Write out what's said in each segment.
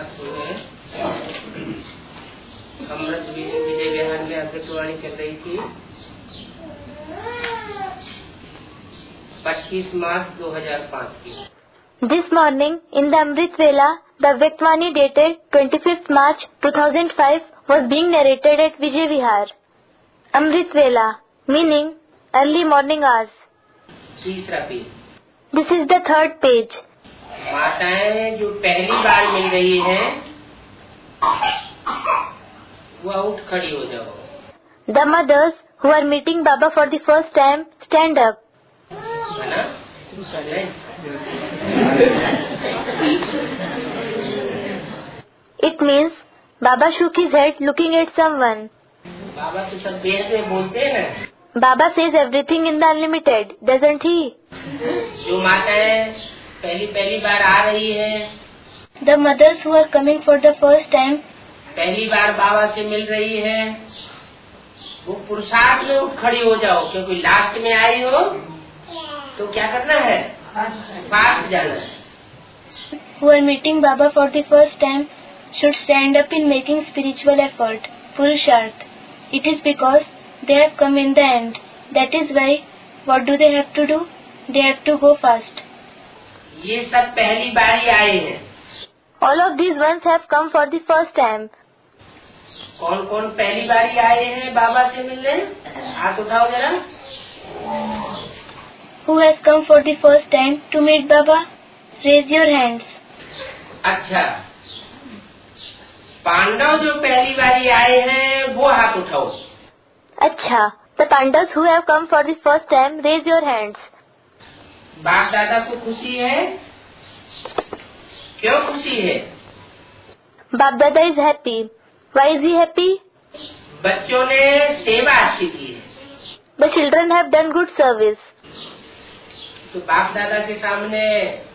अमृत विजय विहार में अमृतवाणी चल रही थी 25 मार्च 2005 की। This morning in the Amrit Vela, the Avyaktvani dated 25th March 2005 was being narrated at Vijay Vihar. Amrit Vela meaning early morning hours. तीसरा page. This is the third page. माताएं जो पहली बार मिल रही हैं वह उठ खड़ी हो जाओ। The mothers who are meeting Baba for the first time stand up. है ना? It means Baba shook his head looking at someone. बाबा तो सब वेद में बोलते हैं ना। Baba says everything in the Unlimited, doesn't he? जो माताएं पहली बार आ रही है, The mothers who are coming for the first time, पहली बार बाबा से मिल रही है, वो पुरुषार्थ में उठ खड़ी हो जाओ, क्योंकि लास्ट में आई हो तो क्या करना है, पास जाना है। who are meeting Baba for the first time should stand up in making spiritual effort, Purusharth. It is because they have come in the end. That is why, what do they have to do? They have to go fast. ये सब पहली बारी आए हैं। All of these ones have come for the first time. कौन कौन पहली बारी आए हैं बाबा से मिलने? हाथ उठाओ जरा। Who has come for the first time to meet Baba? Raise your hands. अच्छा, पांडव जो पहली बारी आए हैं वो हाथ उठाओ। अच्छा, the Pandavas who have come for the first time, raise your hands. बाप दादा को खुशी है? क्यों खुशी है? Bab Dada is happy. Why is he happy? बच्चों ने सेवा अच्छी की है। The children have done good service. तो बाप दादा के सामने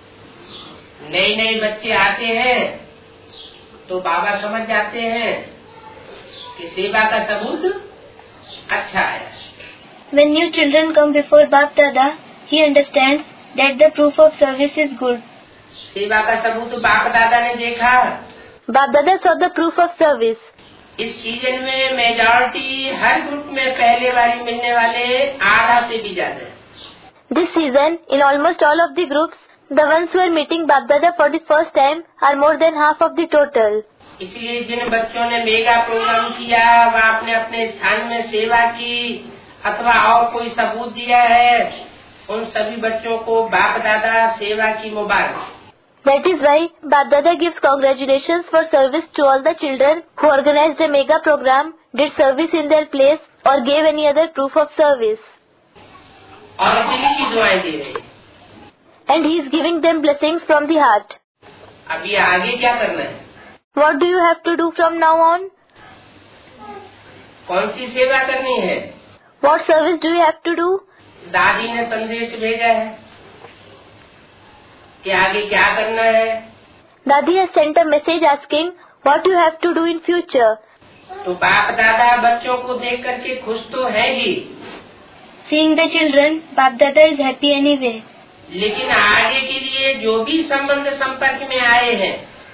नए बच्चे आते हैं तो बाबा समझ जाते हैं कि सेवा का सबूत अच्छा है। When new children come before Bab Dada, he understands that the proof of service is good. सेवा का सबूत बाप दादा ने देखा। Bab Dada saw the proof of service. इस सीजन में मेजॉरिटी हर ग्रुप में पहले बारी मिलने वाले आधा से भी ज्यादा है। This season, in almost all of the groups, the ones who are meeting Bab Dada for the first time are more than half of the total. इसलिए जिन बच्चों ने मेगा प्रोग्राम किया व अपने अपने स्थान में सेवा की अथवा और कोई सबूत दिया है, उन सभी बच्चों को बाप दादा सेवा की मुबारक। That is why Bab Dada gives congratulations for service to all the children who organized a mega program, did service in their place or gave any other proof of service. और दिल की दुआएं दे रहे हैं। And he is giving them blessings from the heart. अब ये आगे क्या करना है? What do you have to do from now on? कौन सी सेवा करनी है? What service do you have to do? दादी ने संदेश भेजा है कि आगे क्या करना है। Dadi has sent a message asking what you have to do in future. तो बाप दादा बच्चों को देख करके खुश तो है ही, Seeing the children, Bab Dada is happy anyway. लेकिन आगे के लिए जो भी संबंध संपर्क में आए हैं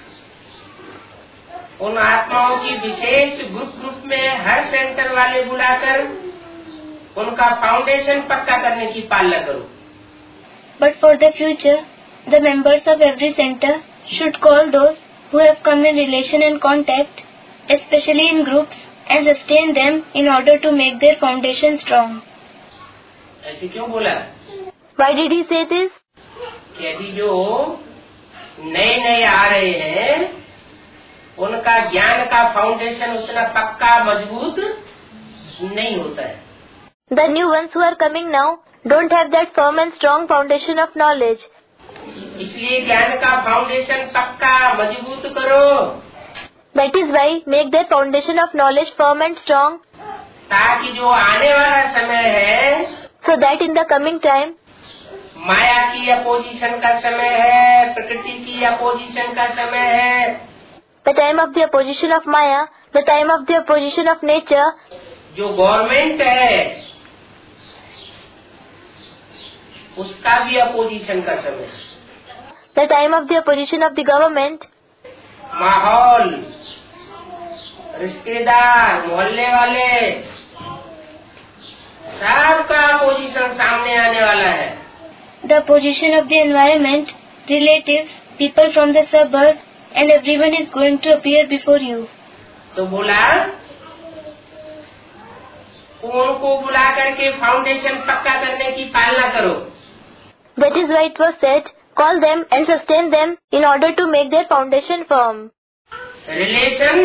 उन आत्माओं की विशेष ग्रुप में हर सेंटर वाले बुलाकर उनका फाउंडेशन पक्का करने की पालना करो। But for the future, the members of every center should call those who have come in relation and contact, especially in groups, and sustain them in order to make their foundation strong. ऐसे क्यों बोला? Why did he say this? कि अभी जो नए आ रहे हैं उनका ज्ञान का फाउंडेशन उतना पक्का मजबूत नहीं होता है। The new ones who are coming now don't have that firm and strong foundation of knowledge. इसलिए ज्ञान का फाउंडेशन पक्का मजबूत करो। That is why make their foundation of knowledge firm and strong, ताकि जो आने वाला समय है so that in the coming time, माया की अपोजिशन का समय है, प्रकृति की अपोजिशन का समय है, the time of the opposition of Maya, the time of the opposition of nature, जो गवर्नमेंट है उसका भी अपोजिशन का समय है, the time of the opposition of the government, माहौल, रिश्तेदार, मोहल्ले वाले, सबका पोजीशन सामने आने वाला है। The position of the environment, relatives, people from the suburb, and everyone is going to appear before you. तो बोला उनको बुला करके फाउंडेशन पक्का करने की पालना करो। That is why it was said, call them and sustain them in order to make their foundation firm. Relation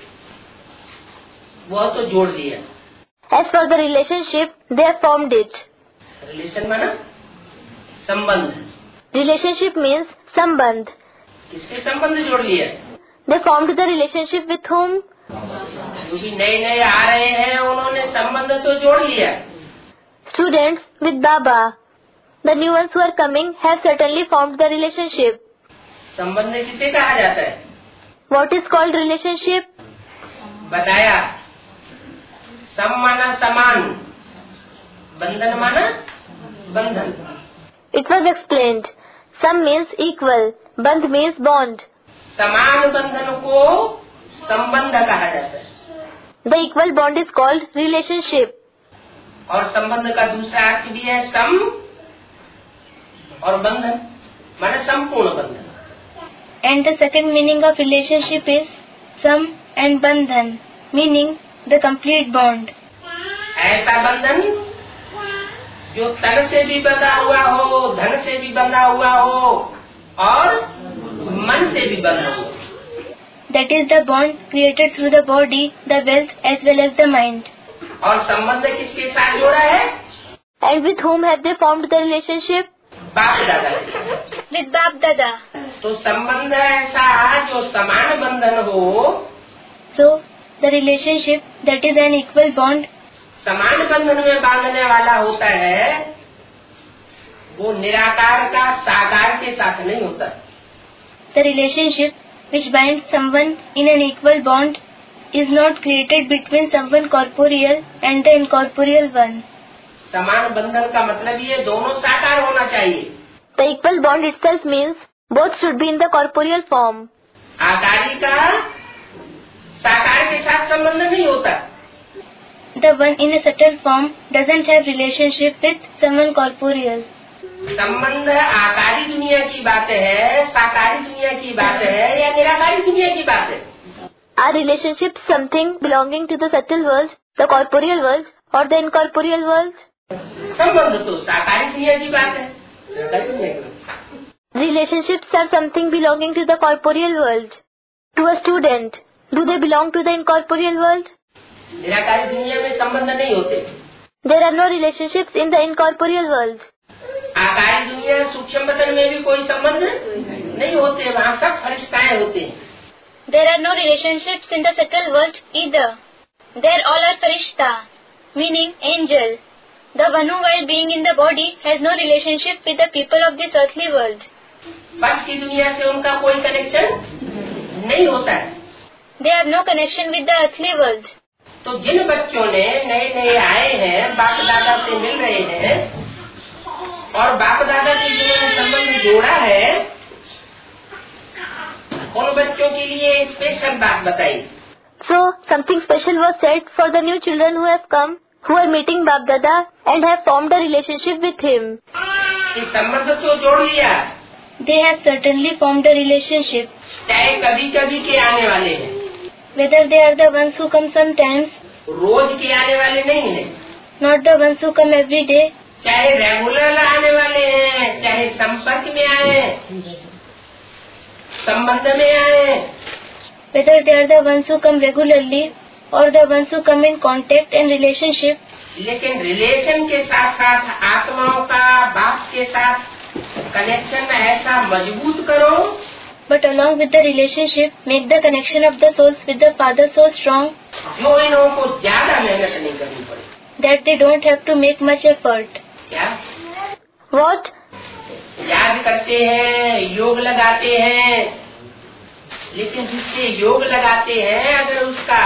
वो तो जोड़ दिया। As for the relationship, they have formed it. Relation माना संबंध। Relationship means sambandh. किससे संबंध जोड़ लिया? They formed the relationship with whom? जो भी नए नए आ रहे हैं उन्होंने संबंध तो जोड़ लिया। Students with Baba. The new ones who are coming have certainly formed the relationship. संबंध किसे कहा जाता है? What is called relationship? बताया। सम माना समान, बंधन माना बंधन। It was explained. Sam means equal, bandh means bond. समान बंधन को संबंध कहा जाता है। The equal bond is called relationship. और संबंध का दूसरा अर्थ भी है सम और बंधन माने संपूर्ण बंधन। And the second meaning of relationship is sam and bandhan, meaning the complete bond. ऐसा बंधन जो तन से भी बंधा हुआ हो, धन से भी बंधा हुआ हो और मन से भी बंधा हो। That is the bond created through the body, the wealth as well as the mind. और संबंध किसके साथ जोड़ा है? And with whom have they formed the relationship? बाप दादा से। With Bap Dada. तो संबंध ऐसा जो समान बंधन हो। So the relationship that is an equal bond, समान बंधन में बांधने वाला होता है, वो निराकार का साकार के साथ नहीं होता। the relationship which binds someone in an equal bond is not created between someone corporeal and the incorporeal one. समान बंधन का मतलब ये दोनों साकार होना चाहिए। The equal bond itself means both should be in the corporeal form. आकारी का साकार के साथ संबंध नहीं होता। The one in a subtle form doesn't have relationship with someone corporeal. संबंध आकारी दुनिया की बात है, साकारी दुनिया की बात है या निराकारी दुनिया की बात है? Our relationship is something belonging to the subtle world, the corporeal world or the incorporeal world. संबंध तो साकारी दुनिया की बात है, निराकारी दुनिया की बात है। Relationships are something belonging to the corporeal world. To a student, do they belong to the incorporeal world? निराकारी दुनिया में संबंध नहीं होते। There are no relationships in the incorporeal world. आकारी दुनिया सूक्ष्म बदन में भी कोई संबंध नहीं होते, वहाँ सब फरिश्ताएं होते हैं। There are no relationships in the subtle world either. There all are farishta, meaning angel. The one who while being in the body has no relationship with the people of this earthly world. फर्श की दुनिया से उनका कोई connection नहीं होता है। They have no connection with the earthly world. तो जिन बच्चों ने नए नए आए हैं, बाप दादा से मिल रहे हैं और बाप दादा से जिन्होंने संबंध जोड़ा है, उन बच्चों के लिए स्पेशल बात बताई। So something special was said for the new children who have come, who are meeting Bap Dada and have formed a relationship with him. इस संबंध तो जोड़ लिया। They have certainly formed a relationship. चाहे कभी कभी के आने वाले हैं, Whether they are the ones who come sometimes, रोज के आने वाले नहीं हैं, not the ones who come every day, चाहे रेगुलर आने वाले हैं, चाहे संपर्क में आए, संबंध में आए, whether they are the ones who come regularly or the ones who come in contact and relationship, लेकिन रिलेशन के साथ साथ आत्माओं का बाप के साथ कनेक्शन ऐसा मजबूत करो, but along with the relationship, make the connection of the souls with the Father so strong जो इन लोगों को ज्यादा मेहनत नहीं करनी पड़े। that they don't have to make much effort. क्या? What? याद करते हैं, योग लगाते हैं, लेकिन जिससे योग लगाते हैं अगर उसका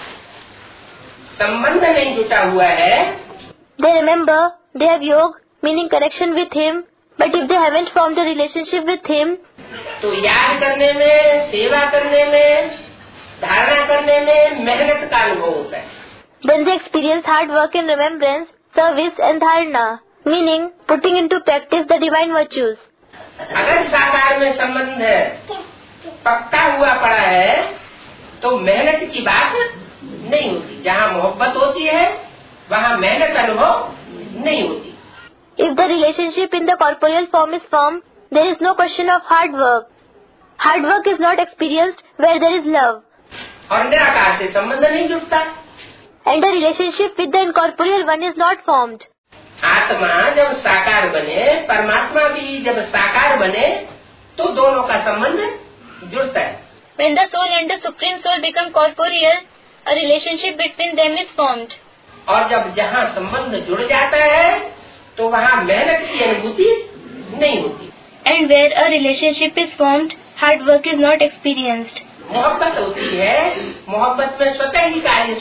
संबंध नहीं जुटा हुआ है, They remember, they have yoga, meaning connection with him, but if they haven't formed a relationship with him, तो याद करने में, सेवा करने में, धारणा करने में मेहनत का अनुभव होता है। Then they experience hard work in remembrance, service and dharana, meaning putting into practice the divine virtues. अगर साकार में संबंध है, पक्का हुआ पड़ा है, तो मेहनत की बात नहीं होती। जहाँ मोहब्बत होती है वहाँ मेहनत अनुभव नहीं होती। If the relationship in the corporeal form is firm, there is no question of hard work. Hard work is not experienced where there is love. और निराकार से संबंध नहीं जुड़ता। And the relationship with the incorporeal one is not formed. आत्मा जब साकार बने, परमात्मा भी जब साकार बने, तो दोनों का संबंध जुड़ता है। When the soul and the supreme soul become corporeal, a relationship between them is formed. और जब जहाँ संबंध जुड़ जाता है, तो वहाँ मेहनत की अनुभूति नहीं होती। And where a relationship is formed, hard work is not experienced. मोहब्बत होती है, मोहब्बत में स्वतः ही कार्य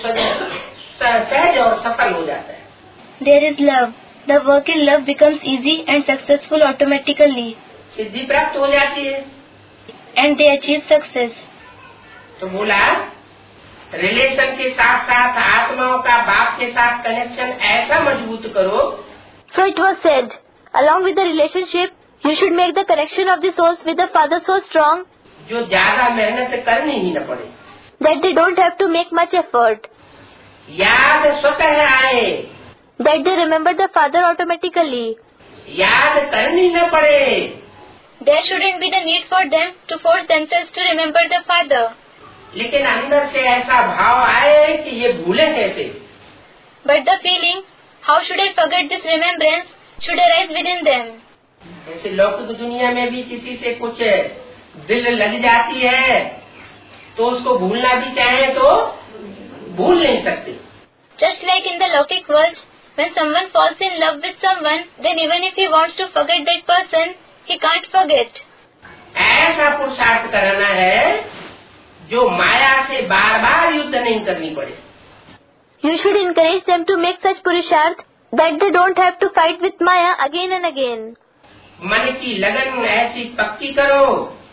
सहज और सफल हो जाता है। There is love. The work in love becomes easy and successful automatically. सिद्धि प्राप्त हो जाती है। And they achieve success. तो बोला, रिलेशन के साथ साथ आत्माओं का बाप के साथ कनेक्शन ऐसा मजबूत करो। So it was said, along with the relationship, you should make the connection of the souls with the Father so strong जो ज्यादा मेहनत करनी ही न पड़े। that they don't have to make much effort. याद स्वतः आए। That they remember the Father automatically. याद करनी न पड़े। There shouldn't be the need for them to force themselves to remember the Father. लेकिन अंदर से ऐसा भाव आए कि ये भूले कैसे। But the feeling, how should I forget this remembrance, should arise within them. जैसे लौकिक दुनिया में भी किसी से कुछ दिल लग जाती है, तो उसको भूलना भी चाहे तो भूल नहीं सकते। Just like in the Lokik world, when someone falls in love with someone, then even if he wants to forget that person, he can't forget. ऐसा पुरुषार्थ करना है जो माया से बार बार युद्ध नहीं करनी पड़े। You should encourage them to make such purusharth that they don't have to fight with Maya again and again. मन की लगन ऐसी पक्की करो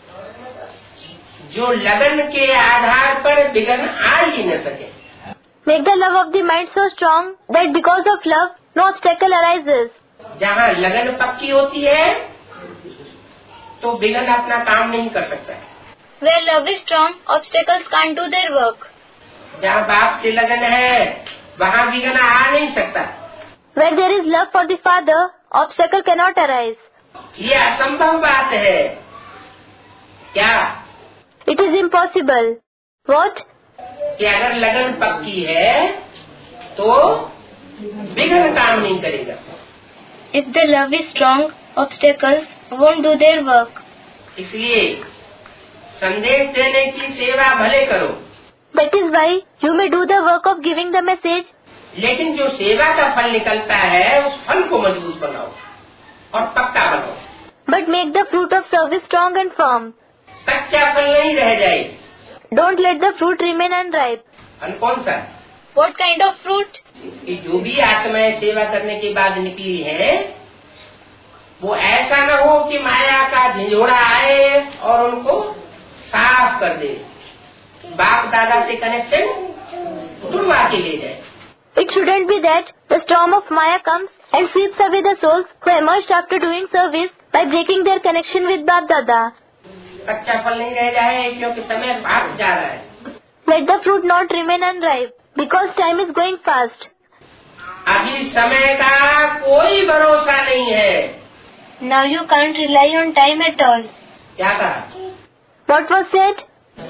जो लगन के आधार पर विघ्न आ ही न सके। Make the love of the mind so strong that because of love, no obstacle arises. जहाँ लगन पक्की होती है तो विघ्न अपना काम नहीं कर सकता है। Where love is strong, obstacles can't do their work. जहाँ बाप से लगन है वहाँ विघ्न आ नहीं सकता। Where there is love for the Father, obstacle cannot arise. ये असंभव बात है। क्या? It is impossible. What? कि अगर लगन पक्की है तो विघ्न काम नहीं करेगा। If the love is strong, obstacles won't do their work. इसलिए संदेश देने की सेवा भले करो। That is why you may do the work of giving the message. लेकिन जो सेवा का फल निकलता है उस फल को मजबूत बनाओ और पक्का बनाओ। But make the fruit of service strong and firm. कच्चा फल नहीं रह जाए। Don't let the fruit remain unripe. फल कौन सा? What kind of fruit? कि जो भी आत्माएं सेवा करने के बाद निकली है वो ऐसा न हो कि माया का झंझोड़ा आए और उनको साफ कर दे, बाप दादा से कनेक्शन तुड़वा के ले जाए। It shouldn't be that the storm of Maya comes and sweeps away the souls who emerged after doing service by breaking their connection with Bap Dada. कच्चा फल नहीं रह जाए क्योंकि समय भाग जा रहा है। Let the fruit not remain unripe because time is going fast. अभी समय का कोई भरोसा नहीं है। Now you can't rely on time at all. क्या कहा? What was said?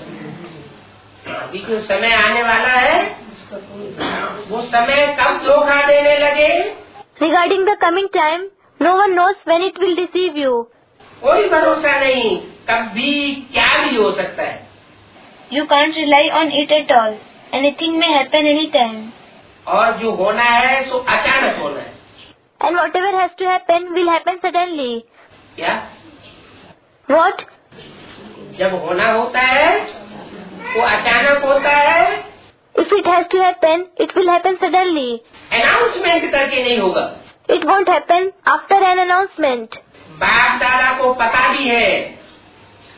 अभी जो समय आने वाला है वो समय कब धोखा देने लगे? Regarding the coming time, no one knows when it will deceive you. कोई भरोसा नहीं, कभी क्या भी हो सकता है। You can't rely on it at all. Anything may happen anytime. और जो होना है सो अचानक होना है। And whatever has to happen will happen suddenly. क्या? What? जब होना होता है तो अचानक होता है। If it has to happen, it will happen suddenly. Announcement करके नहीं होगा। It won't happen after an announcement. बाप दादा को पता भी है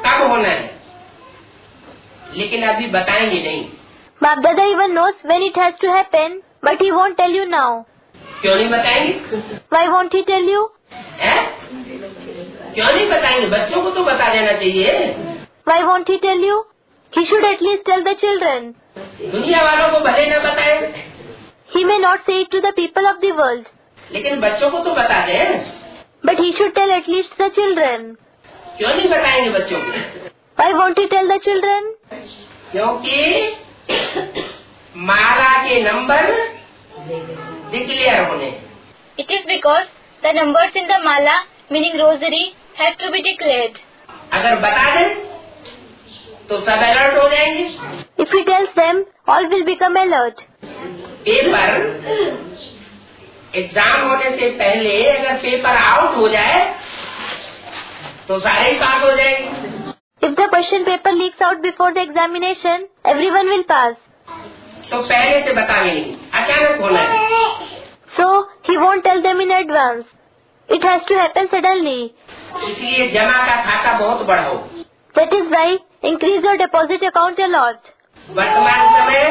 कब होना है, लेकिन अभी बताएंगे नहीं। Bap Dada even knows when it has to happen, but he won't tell you now. क्यों नहीं बताएंगे? Why won't he tell you? है? क्यों नहीं बताएंगे? बच्चों को तो बता देना चाहिए। Why won't he tell you? He should at least tell the children. दुनिया वालों को भले न बताए, He may not say it to the people of the world, लेकिन बच्चों को तो बता दे। but he should tell at least the children. क्यों नहीं बताएंगे बच्चों को? Why won't he tell the children? क्योंकि माला के नंबर डिक्लेयर होने। It is because the numbers in the mala, meaning rosary, have to be declared. अगर बता दें तो सब अलर्ट हो जाएंगे। If he tells them, all will become alert. Paper exam होने से पहले अगर पेपर आउट हो जाए तो सारे ही पास हो जाएंगे। If the question paper leaks out before the examination, everyone will pass. तो पहले से बतावे नहीं, अचानक होना है। So, he won't tell them in advance. It has to happen suddenly. इसलिए जमा का खाता बहुत बढ़ाओ। That is why, increase your deposit account a lot. वर्तमान समय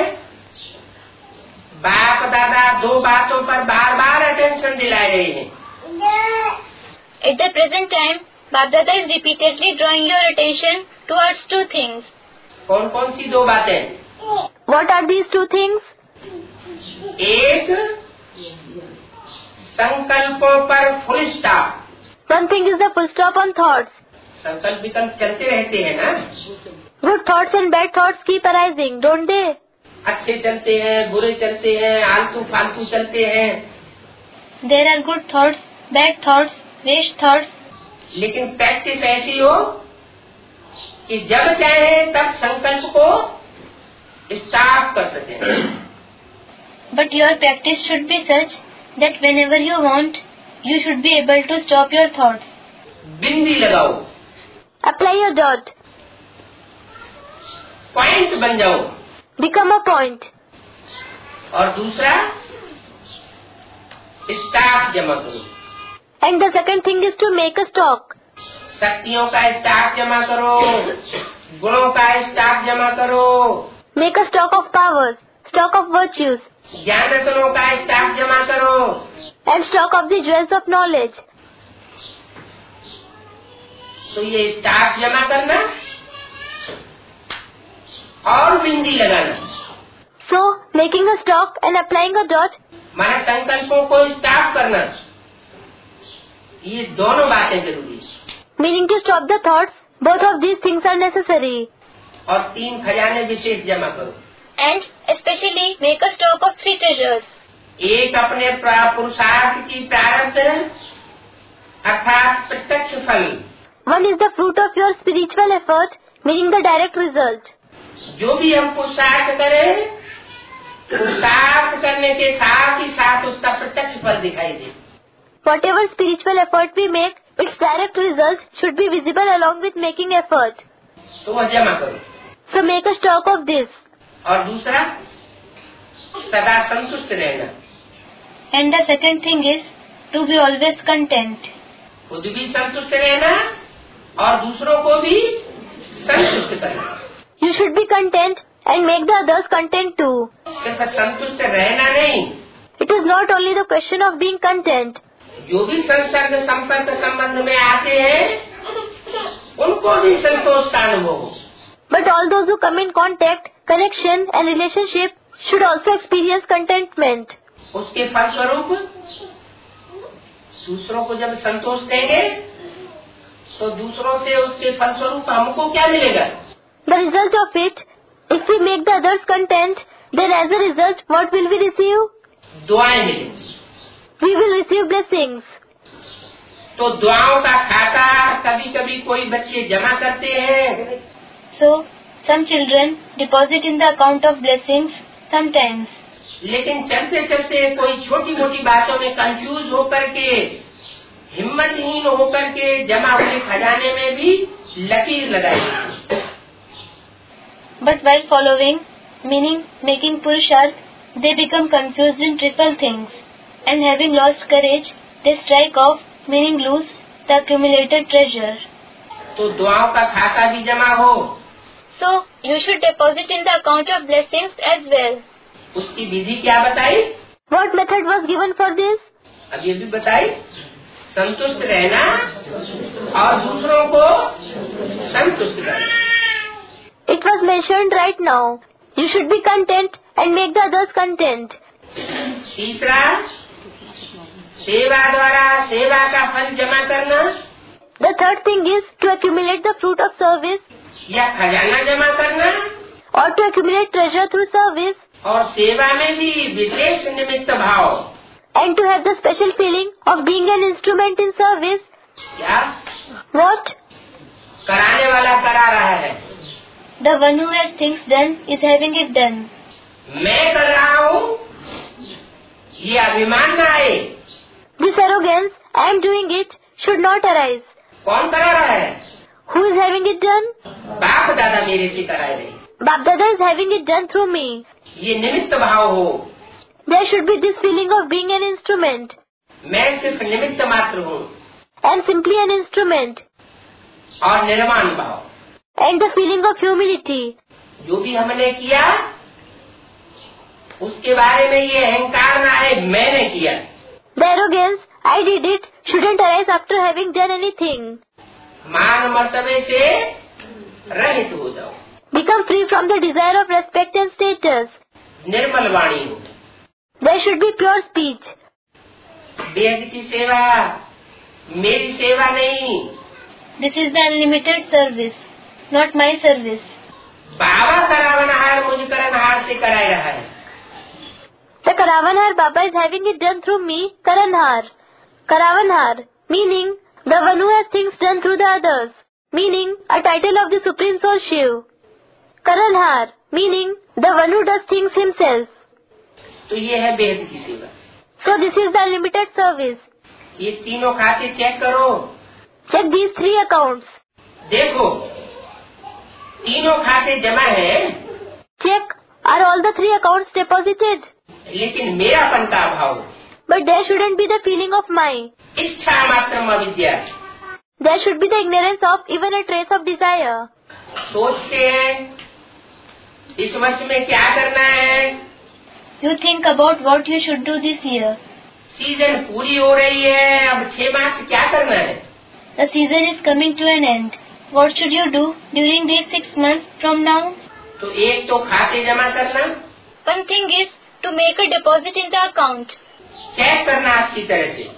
बाप दादा दो बातों पर बार बार अटेंशन दिलाए रहे हैं। At the present time, Bap Dada is repeatedly drawing your attention towards two things. कौन कौन सी दो बातें? What are these two things? एक, संकल्पों पर full stop. One thing is the full stop on thoughts. संकल्प विकल्प चलते रहते हैं ना। Good thoughts and bad thoughts keep arising, don't they? अच्छे चलते हैं, बुरे चलते हैं, आलतू फालतू चलते हैं। There are good thoughts, bad thoughts, waste thoughts. लेकिन प्रैक्टिस ऐसी हो कि जब चाहे तब संकल्प को स्टॉप कर सके। But your practice should be such that whenever you want, you should be able to stop your thoughts. बिंदी लगाओ, Apply your dot. पॉइंट बन जाओ। Become a point. और दूसरा, स्टॉक जमा करो। And the second thing is to make a stock. शक्तियों का stock जमा करो, गुणों का स्टॉक जमा करो, Make a stock of powers, stock of virtues, ज्ञान रत्नों का स्टॉक जमा करो। and stock of the jewels of knowledge. तो ये स्टॉक जमा करना और बिंदी लगाना, So, making a stock and applying a dot, माना संकल्पों को स्टॉप करना, ये दोनों बातें जरूरी है। meaning to stop the thoughts, both of these things are necessary. और 3 खजाने विशेष जमा करो। And especially make a stock of 3 treasures. एक अपने पुरुषार्थ की प्रारब्ध अर्थात प्रत्यक्ष फल, One is the fruit of your spiritual effort, meaning the direct result. जो भी हम पुरुषार्थ करें, पुरुषार्थ करने के साथ ही साथ उसका प्रत्यक्ष फल दिखाई दे। Whatever spiritual effort we make, its direct result should be visible along with making effort. तो वह जमा करो। So make a stock of this. और दूसरा, सदा संतुष्ट रहना। And the second thing is to be always content. खुद भी संतुष्ट रहना और दूसरों को भी संतुष्ट करना। You should be content and make the others content too. सिर्फ संतुष्ट रहना नहीं, It is not only the question of being content. जो भी संसर्ग संपर्क संबंध में आते हैं उनको भी संतोष का अनुभव हो। But all those who come in contact, connection and relationship should also experience contentment. उसके फलस्वरूप दूसरों को जब संतोष देंगे तो दूसरों से उसके फलस्वरूप हमको क्या मिलेगा? The result of it, if we make the others content, then as a result, what will we receive? दुआएं मिलेंगी। We will receive blessings. तो दुआओं का खाता कभी कभी कोई बच्चे जमा करते हैं, So, some children deposit in the account of blessings sometimes. लेकिन चलते चलते कोई छोटी मोटी बातों में कंफ्यूज होकर के, हिम्मतहीन होकर के जमा हुए खजाने में भी लकीर लगाई। But while following, meaning making purusharth, they become confused in trivial things, and having lost courage, they strike off, meaning lose the accumulated treasure. तो दुआओं का खाता भी जमा हो। So you should deposit in the account of blessings as well. उसकी विधि क्या बताई? What method was given for this? अब ये भी बताई, संतुष्ट रहना और दूसरों को संतुष्ट करना। It was mentioned right now. You should be content and make the others content. तीसरा, सेवा द्वारा सेवा का फल जमा करना। The third thing is to accumulate the fruit of service, या खजाना जमा करना। or to accumulate treasure through service, और सेवा में भी विशेष निमित्त भाव। and to have the special feeling of being an instrument in service. क्या? What? कराने वाला करा रहा है, The one who has things done is having it done. मैं कर रहा हूँ, ये अभिमान न आए। This arrogance, I am doing it, should not arise. कौन करा रहा है? Who is having it done? बाप दादा मेरे से कराए रहे। Bap Dada is having it done through me. ये निमित्त भाव हो। There should be this feeling of being an instrument. मैं सिर्फ निमित्त मात्र हूँ। And simply an instrument. और निर्माण भाव। And the feeling of humility. जो भी हमने किया उसके बारे में ये अहंकार ना आए, मैंने किया। The arrogance, I did it, shouldn't arise after having done anything. मान मर्तबे से रहित हो जाओ। Become free from the desire of respect and status. निर्मल वाणी हो। There should be pure speech. बेहद की सेवा, मेरी सेवा नहीं। This is the unlimited service, not my service. बाबा करावनहार मुझ करनहार से कराए रहा है। The Karavanhar Baba is having it done through me, Karanhar. Karavanhar, meaning the one who has things done through the others, meaning a title of the Supreme Soul Shiv. Karanhar, meaning the one who does things himself. तो ये है बेहद की सेवा। So this is the unlimited service. ये तीनों खाते check करो। Check these 3 accounts. देखो, तीनों खाते जमा है। Check, are all the 3 accounts deposited? लेकिन मेरापन का अभाव। But there shouldn't be the feeling of my. इच्छा मात्र अविद्या। There should be the ignorance of even a trace of desire. सोचते हैं इस वर्ष में क्या करना है। You think about what you should do this year. Season पूरी हो रही है, अब 6 मास क्या करना है। The season is coming to an end. What should you do during these 6 months from now? तो एक तो खाते जमा करना। One thing is to make a deposit in the account. Check करना अच्छी तरह से,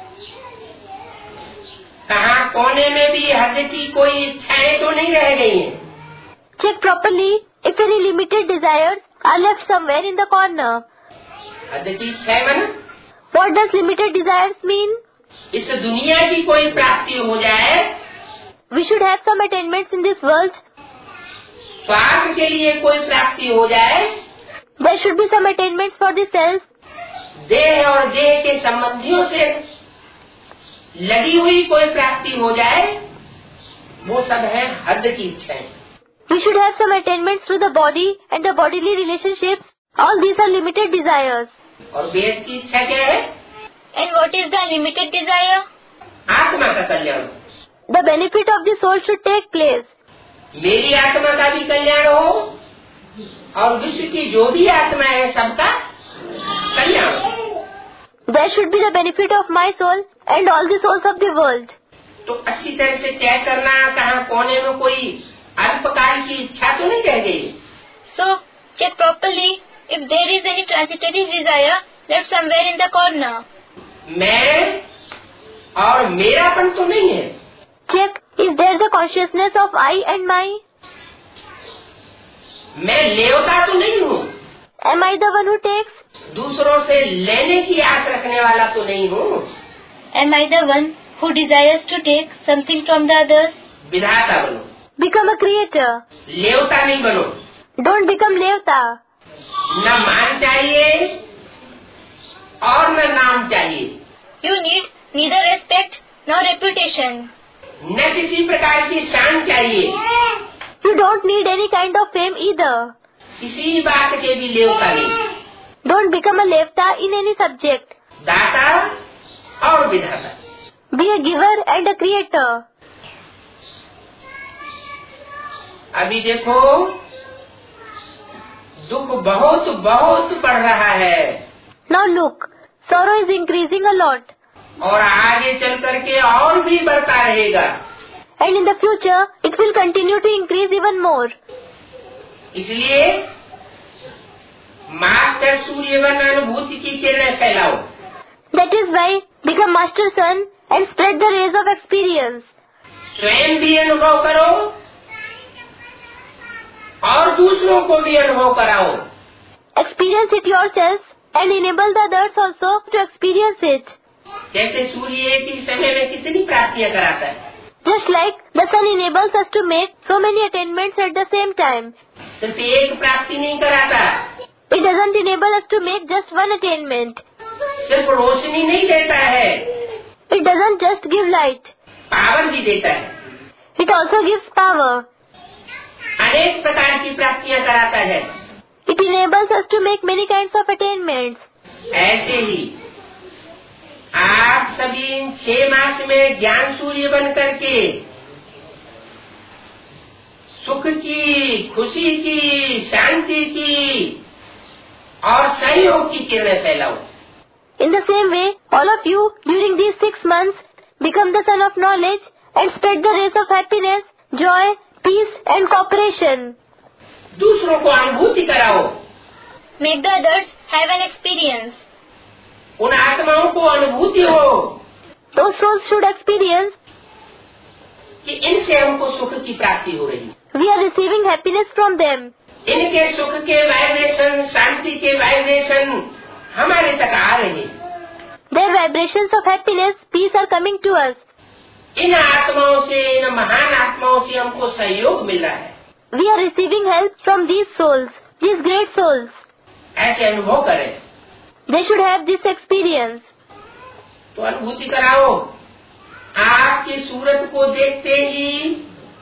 कहाँ कोने में भी हद की कोई इच्छाएं तो नहीं रह गई हैं। Check properly if any limited desires are left somewhere in the corner. हद की इच्छाएं बना। What does limited desires mean? इस दुनिया की कोई प्राप्ति हो जाए। We should have some attainments in this world. स्वार्थ के लिए कोई प्राप्ति हो जाए। There should be some attainments for the self. देह और देह के संबंधियों से लगी हुई कोई प्राप्ति हो जाए, वो सब है हद की इच्छाएं। We should have some attainments through the body and the bodily relationships. All these are limited desires. और वेद की इच्छा क्या है? And what is the limited desire? आत्मा का कल्याण। The benefit of the soul should take place. मेरी आत्मा का भी कल्याण हो और विश्व की जो भी आत्मा है सबका कल्याण हो। There should be the benefit of my soul and all the souls of the world. तो अच्छी तरह से चेक करना, कहाँ कोने में कोई अल्पकाल की इच्छा तो नहीं रह गई। So check properly if there is any transitory desire left somewhere in the corner. मैं और मेरापन तो नहीं है। Check is there the consciousness of I and my. मैं लेवता तो नहीं हूँ। Am I the one who takes? दूसरों से लेने की आस रखने वाला तो नहीं हूँ। Am I the one who desires to take something from the others? विधाता बनो। Become a creator. लेवता नहीं बनो। Don't become Levta. न मान चाहिए और न नाम चाहिए। You need neither respect nor reputation. न किसी प्रकार की शान चाहिए। You don't need any kind of fame either. किसी बात के भी लेवता नहीं। Don't become a Levta in any subject. दाता और विधाता। Be a giver and a creator. अभी देखो दुख बहुत बहुत बढ़ रहा है। Now look, sorrow is increasing a lot. और आगे चल करके और भी बढ़ता रहेगा। And in the future, it will continue to increase even more. इसलिए मास्टर सूर्यवन अनुभूति की किरणें फैलाओ। That is why become master sun and spread the rays of experience. स्वयं भी अनुभव करो और दूसरों को भी अनुभव कराओ। Experience it yourself and enable the others also to experience it. जैसे सूर्य एक ही समय में कितनी प्राप्तियां कराता है। Just like the sun enables us to make so many attainments at the same time. सिर्फ एक प्राप्ति नहीं कराता। It doesn't enable us to make just one attainment. सिर्फ रोशनी नहीं देता है, It doesn't just give light. Power भी देता है। It also gives power. अनेक प्रकार की प्राप्तियां कराता है। It enables us to make many kinds of attainments. ऐसे ही आप सभी इन 6 मास में ज्ञान सूर्य बन करके सुख की, खुशी की, शांति की और सहयोग की किरणें फैलाओ। In the same way, all of you during these 6 months become the sun of knowledge and spread the rays of happiness, joy, peace and cooperation. दूसरों को अनुभूति कराओ। Make the others have an experience. उन आत्माओं को अनुभूति हो Those souls should experience कि इनसे हमको सुख की प्राप्ति हो रही। we are receiving happiness from them. इनके सुख के वाइब्रेशन, शांति के वाइब्रेशन हमारे तक आ रहे। Their vibrations of happiness, peace are coming to us. इन आत्माओं से, इन महान आत्माओं से हमको सहयोग मिल रहा है। We are receiving help from these souls, these great souls. ऐसे अनुभव करें। They should have this experience. तो अनुभूति कराओ। आपकी सूरत को देखते ही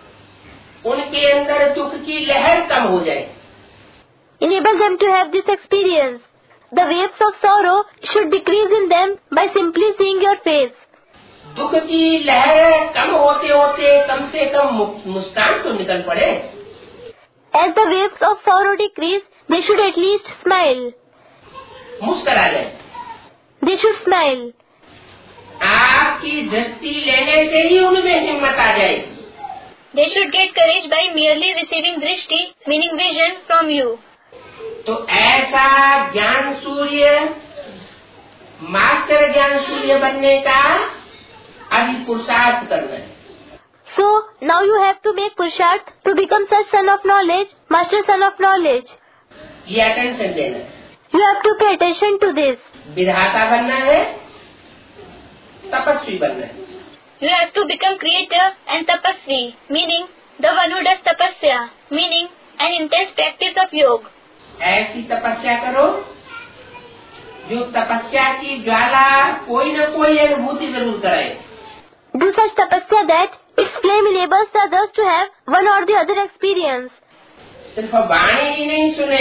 उनके अंदर दुख की लहर कम हो जाए। Enable them to have this experience. The waves of sorrow should decrease in them by simply seeing your face. दुख की लहर कम होते होते कम से कम मुस्कान तो निकल पड़े। As the waves of sorrow decrease, they should at least smile. मुस्करा जाए। They should smile. आपकी दृष्टि लेने से ही उनमें हिम्मत आ जाए। They should get courage by merely receiving drishti, meaning vision, from you. तो ऐसा ज्ञान सूर्य, मास्टर ज्ञान सूर्य बनने का अभी पुरुषार्थ करना है। So, now you have to make purushart to become such son of knowledge, master son of knowledge. ये अटेंशन देना है। You have to pay attention to this. विधाता बनना है, तपस्वी बनना है। You have to become creator and tapasvi, meaning the one who does tapasya, meaning an intense practice of yoga. ऐसी तपस्या करो जो तपस्या की ज्वाला कोई न कोई अनुभूति जरूर कराए। Do such tapasya that its flame enables the others to have one or the other experience. सिर्फ वाणी ही नहीं सुने,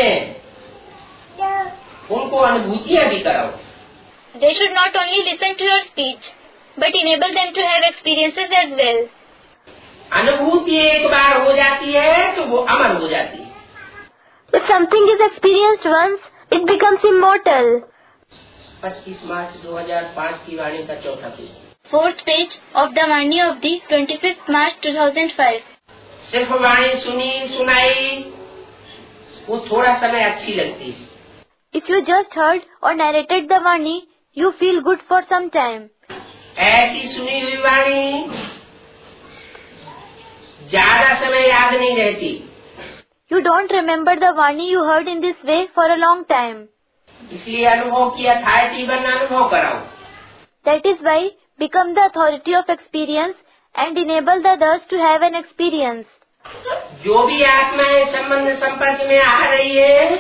उनको अनुभूतियाँ भी कराओ। They should not only listen to your speech, but enable them to have experiences as well. अनुभूति एक बार हो जाती है तो वो अमर हो जाती है। If something is experienced once, it becomes immortal. 25 मार्च 2005 की वाणी का चौथा page. 4th page of the Vani of the 25th March 2005. सिर्फ वाणी सुनी सुनाई वो थोड़ा समय अच्छी लगती है। If you just heard or narrated the Vani, you feel good for some time. ऐसी सुनी हुई वाणी ज्यादा समय याद नहीं रहती। You don't remember the Vani you heard in this way for a long time. इसलिए अनुभव की अथॉरिटी बनना, अनुभव कराओ। That is why become the authority of experience and enable the others to have an experience. जो भी आत्माएं संबंध संपर्क में आ रही है,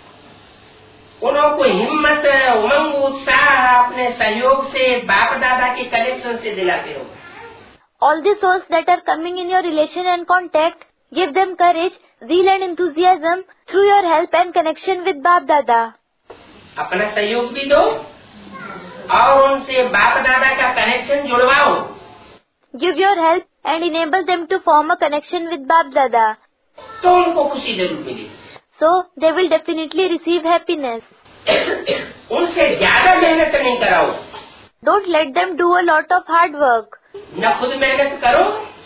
उनको हिम्मत, उमंग, उत्साह अपने सहयोग से, बाप दादा के कनेक्शन से दिलाते रहो। All the souls that are coming in your relation and contact, give them courage, zeal and enthusiasm through your help and connection with Bap Dada. अपना सहयोग भी दो और उनसे बाप दादा का कनेक्शन जुड़वाओ। Give your help and enable them to form a connection with Bap Dada. तो उनको खुशी जरूर मिलेगी। So they will definitely receive happiness. उनसे ज्यादा मेहनत नहीं कराओ। Don't let them do a lot of hard work. न खुद मेहनत करो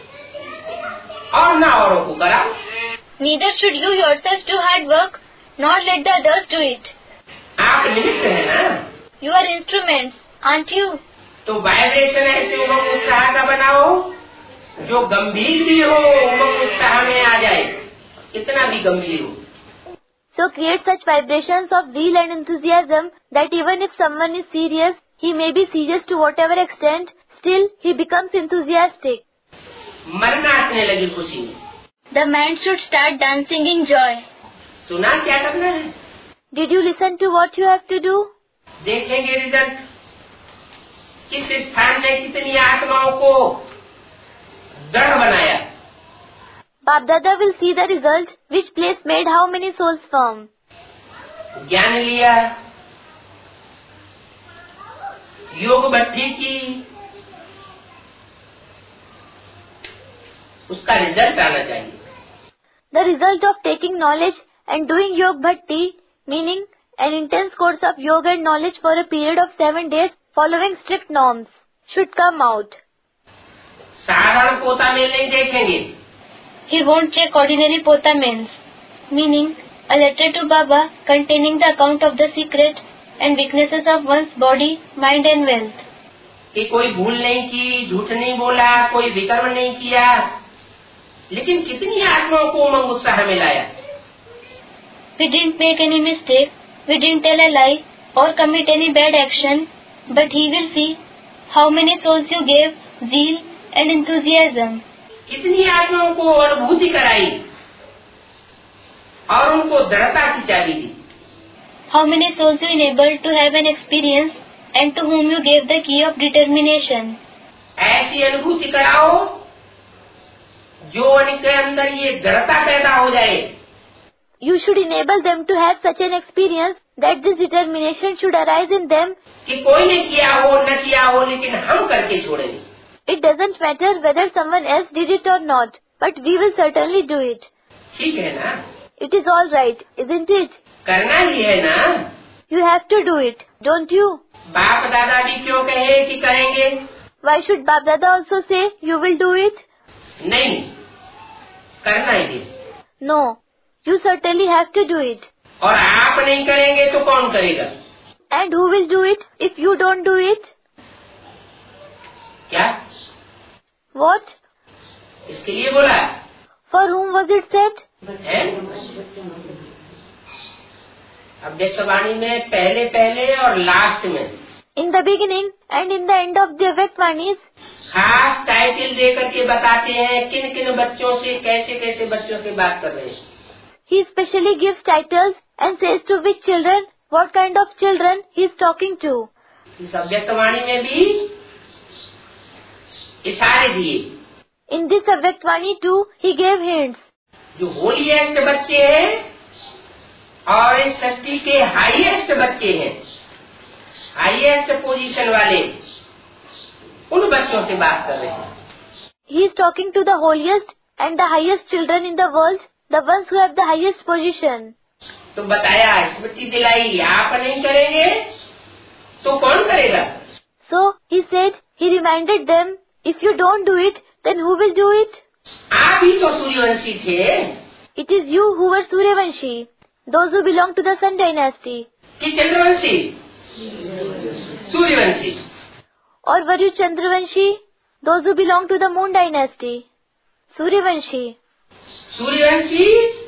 और न औरों को कराओ। Neither should you yourself do hard work, nor let the others do it. आप निमित्त है ना। You are instruments, aren't you? तो वाइब्रेशन ऐसे उमंग उत्साह का बनाओ जो गंभीर भी हो, उमंग उत्साह में आ जाए, इतना भी गंभीर हो। So create such vibrations of zeal and enthusiasm that even if someone is serious, he may be serious to whatever extent, still he becomes enthusiastic. मन नाचने लगी खुशी में। The man should start dancing in joy. सुना क्या करना है? Did you listen to what you have to do? देखेंगे रिजल्ट। किस स्थान ने कितनी आत्माओं को दृढ़ बनाया। Bap Dada will see the result, which place made how many souls firm. ज्ञान लिया, योग भट्टी की, उसका रिजल्ट आना चाहिए। The result of taking knowledge and doing Yog Bhatti, meaning an intense course of yoga and knowledge for a period of 7 days following strict norms, should come out. साधारण पोता mail नहीं देखेंगे। He won't check ordinary pota mails, meaning a letter to Baba containing the account of the secret and weaknesses of one's body, mind and wealth. कि कोई भूल नहीं की, झूठ नहीं बोला, कोई विकर्म नहीं किया, लेकिन कितनी आत्माओं को उमंग उत्साह में लाया। We didn't make any mistake, we didn't tell a lie or commit any bad action, but he will see how many souls you gave zeal and enthusiasm. कितनी आत्माओं को अनुभूति कराई और उनको दृढ़ता की चाबी दी। How many souls you enabled to have an experience and to whom you gave the key of determination. ऐसी अनुभूति कराओ जो उनके अंदर ये दृढ़ता पैदा हो जाए। You should enable them to have such an experience that this determination should arise in them. कि कोई ने किया हो न किया हो, लेकिन हम करके छोड़ेंगे। It doesn't matter whether someone else did it or not, but we will certainly do it. ठीक है ना? It is all right, isn't it? करना ही है ना? You have to do it, don't you? बाप दादा भी क्यों कहे कि करेंगे? Why should Bap Dada also say you will do it? नहीं, करना ही है। No, you certainly have to do it. और आप नहीं करेंगे तो कौन करेगा? And who will do it if you don't do it? क्या? What? इसके लिए बोला? For whom was it said? है? अव्यक्तवाणी में पहले पहले और लास्ट में In the beginning and in the end of the Avyakvanis, खास टाइटल देकर के बताते हैं किन किन बच्चों से कैसे कैसे बच्चों से बात कर रहे हैं। he specially gives titles and says to which children, what kind of children he is talking to. इस अव्यक्तवाणी में भी इशारे दिए। In this Avyaktwani too, he gave hints. जो होलीएस्ट बच्चे हैं और इस सृष्टि के हाईएस्ट बच्चे हैं, हाईएस्ट पोजीशन वाले, उन बच्चों से बात कर रहे हैं। He is talking to the holiest and the highest children in the world, the ones who have the highest position. तो बताया, स्मृति दिलाई, आप नहीं करेंगे तो कौन करेगा? So he said, he reminded them, if you don't do it, then who will do it? आप ही तो सूर्यवंशी थे। It is you who were Suryavanshi, those who belong to the Sun dynasty. कि Chandravanshi? Suryavanshi. Or were you Chandravanshi, those who belong to the Moon dynasty? Suryavanshi. Suryavanshi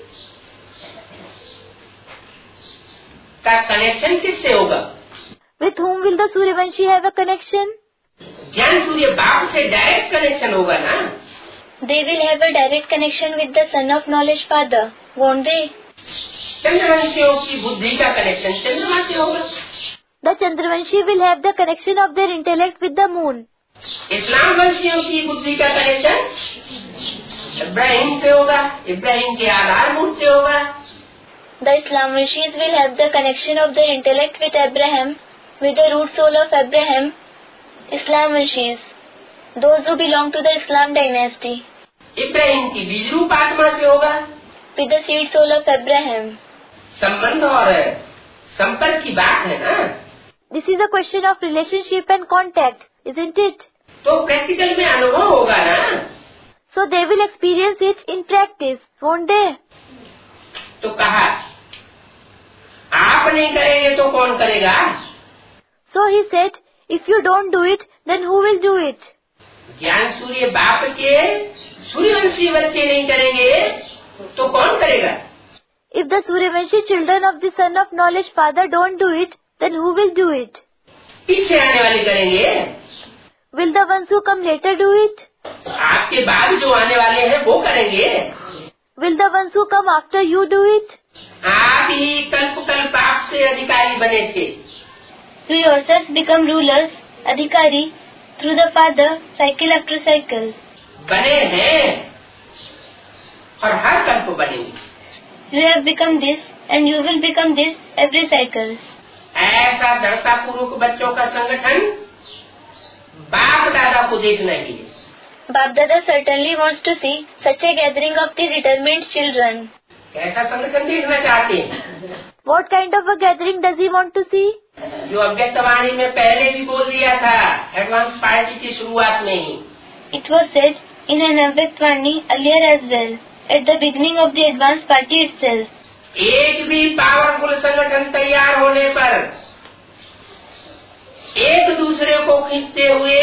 का connection किससे होगा? With whom will the Suryavanshi have a connection? ज्ञान सूर्य बाप से direct connection होगा ना? They will have a direct connection with the Son of Knowledge Father, won't they? चंद्रवंशियों की बुद्धि का कनेक्शन चंद्रमा से होगा। The Chandravanshi will have the connection of their intellect with the Moon. इस्लाम वंशियों की बुद्धि का कनेक्शन इब्राहिम से होगा, इब्राहिम के आधारभूत से होगा। The Islamvanshis will have the connection of their intellect with Abraham, with the root soul of Abraham. Islamvanshis, those who belong to the Islam dynasty. Ibrahim की बीज रूप आत्मा से होगा। with the seed soul of Abraham. संबंध और संपर्क की बात है ना। This is a question of relationship and contact, isn't it? तो प्रैक्टिकल में अनुभव होगा ना। So they will experience it in practice, won't they? तो कहा आप नहीं करेंगे तो कौन करेगा? So he said, if you don't do it, then who will do it? ज्ञान सूर्य बाप के सूर्यवंशी बच्चे नहीं करेंगे तो कौन करेगा? If the Suryavanshi children of the son of knowledge father don't do it, then who will do it? पीछे आने वाले करेंगे। Will the ones who come later do it? आपके बाद जो आने वाले हैं वो करेंगे। Will the ones who come after you do it? आप ही कल्प कल्प आपसे अधिकारी बने थे। You yourselves become rulers, adhikari, through the father, cycle after cycle. बने हैं और हर कल्प बनेंगे। You have become this and you will become this every cycle. ऐसा दृढ़ता पूर्वक बच्चों का संगठन बाप दादा को देखना ही है। Bap Dada certainly wants to see such a gathering of the determined children. कैसा संगठन देखना चाहते हैं? What kind of a gathering does he want to see? जो अव्यक्तवाणी में पहले भी बोल दिया था, एडवांस पार्टी की शुरुआत में ही। It was said in an Avyaktavani earlier as well, at the beginning of the advance party itself. एक भी पावरफुल संगठन तैयार होने पर एक दूसरे को खींचते हुए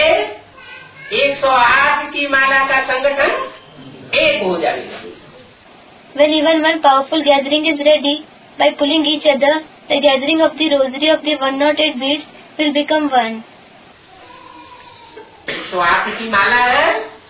108 की माला का संगठन एक हो जाएगा। When even one powerful gathering is ready, by pulling each other, the gathering of the rosary of the 108 beads will become one. 108 की माला है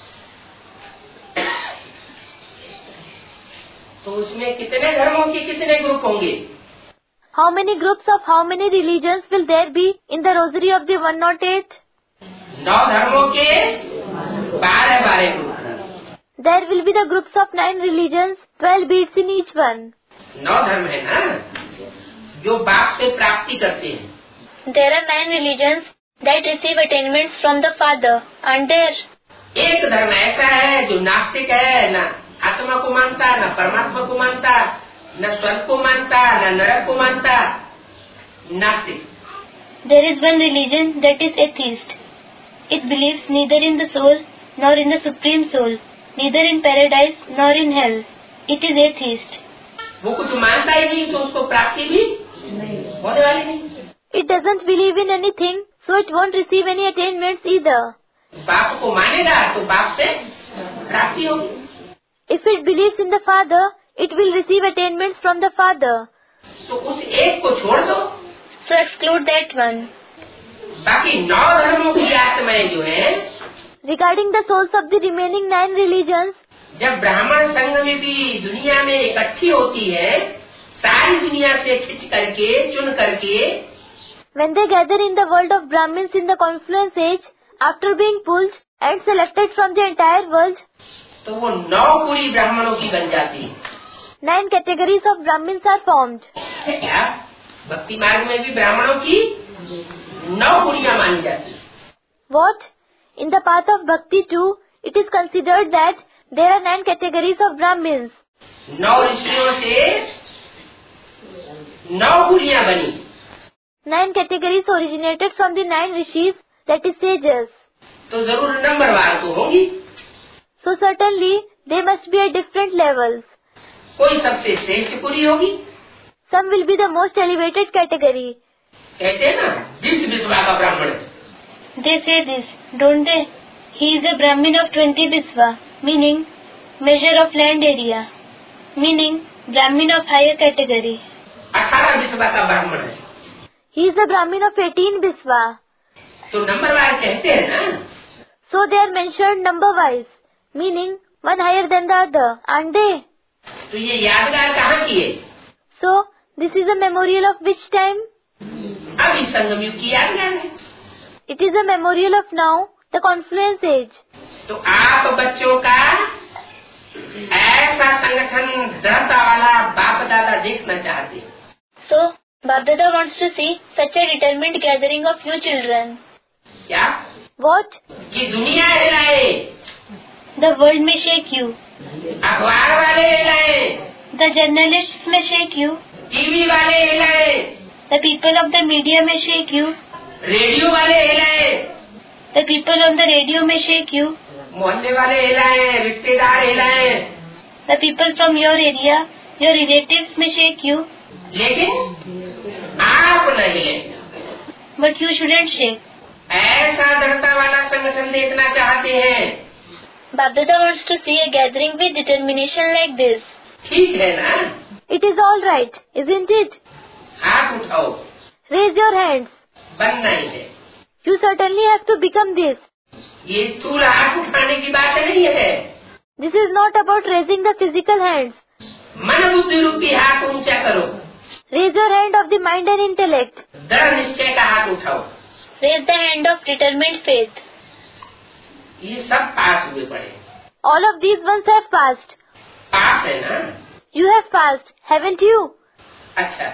तो उसमें कितने धर्मों के कितने ग्रुप होंगे? How many groups of how many religions will there be in the rosary of the 108? 9 धर्मों के 12 group. There will be the groups of 9 religions, 12 beads in each one. 9 धर्म है ना जो बाप से प्राप्ति करते हैं। There are 9 religions that receive attainments from the Father, and there एक धर्म ऐसा है जो नास्तिक है, न आत्मा को मानता, न परमात्मा को मानता, न स्वर्ग को मानता, न नरक को मानता, नास्तिक। There is one religion that is atheist. It believes neither in the soul nor in the supreme soul, neither in paradise nor in hell. It is atheist. वो कुछ मानता ही नहीं तो उसको प्राप्ति भी होने वाली नहीं। It doesn't believe in anything, so it won't receive any attainments either. बाप को मानेगा तो बाप से प्राप्ति होगी। If it believes in the Father, it will receive attainments from the Father. तो उस एक को छोड़ दो, So exclude that one. बाकी 9 धर्मों की आत्माएं जो है, Regarding the souls of the remaining 9 religions, जब ब्राह्मण संघ में भी दुनिया में इकट्ठी होती है, सारी दुनिया से खींच करके चुन करके, when they gather in the world of Brahmins in the confluence age, after being pulled and selected from the entire world, तो वो 9 पूरी ब्राह्मणों की बन जाती है। 9 categories of Brahmins are formed. क्या भक्ति मार्ग में भी ब्राह्मणों की 9 पूरियां मानी जाती है। What? In the path of Bhakti too, it is considered that there are 9 categories of Brahmins. 9 ऋषियों से 9 पूरियां बनी। 9 categories originated from the 9 rishis, that is sages. तो जरूर नंबरवार तो होंगी। So certainly they must be at different levels. कोई सबसे श्रेष्ठ पूरी होगी। Some will be the most elevated category. कहते हैं ना 20 बिस्वा का ब्राह्मण है। They say this, don't they? He is a Brahmin of 20 biswa, meaning measure of land area, meaning Brahmin of higher category. 18 Biswa का ब्राह्मण है। He is a Brahmin of 18 biswa. तो नंबरवार कहते हैं ना। So they are mentioned number wise, meaning one higher than the other, aren't they? तो ये यादगार कहाँ की है? So this is a memorial of which time? अभी संगम युग की यादगार है। It is a memorial of now, the confluence age. तो आप बच्चों का ऐसा संगठन दृढ़ता वाला बाप दादा देखना चाहते हैं। So Bap Dada wants to see such a determined gathering of you children. क्या? What? कि दुनिया हिलाए, The world may shake you. अखबार वाले हिलाए, The journalists may shake you. TV वाले हिलाए, The people of the media may shake you. Radio वाले हिलाए, The people on the radio may shake you. मोहल्ले वाले हिलाए, रिश्तेदार हिलाए, The people from your area, your relatives may shake you. लेकिन आप नहीं। But you shouldn't shake. ऐसा दृढ़ता वाला संगठन देखना चाहते हैं। Babdada wants to see a gathering with determination like this. ठीक है ना? It is all right, isn't it? हाथ उठाओ। Raise your hands. बनना ही है। You certainly have to become this. ये स्थूल हाथ उठाने की बात नहीं है। This is not about raising the physical hands. मन बुद्धि रूपी हाथ ऊंचा करो। Raise your hand of the mind and intellect. दृढ़ निश्चय का हाथ उठाओ। Raise the hand of determined faith. ये सब पास हुए पड़े। All of these ones have passed. पास है ना? You have passed, haven't you? अच्छा,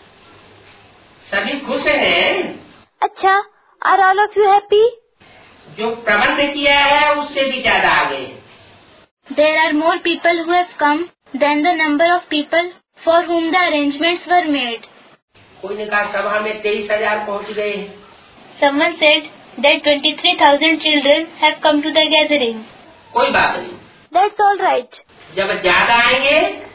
सभी खुश हैं? अच्छा, are all of you happy? जो प्रबंध किया है उससे भी ज्यादा आगे। There are more people who have come than the number of people for whom the arrangements were made. कोई ने कहा सभा में 23,000 पहुँच गए। Someone said that 23,000 children have come to the gathering. कोई बात नहीं। That's all right. जब ज्यादा आएंगे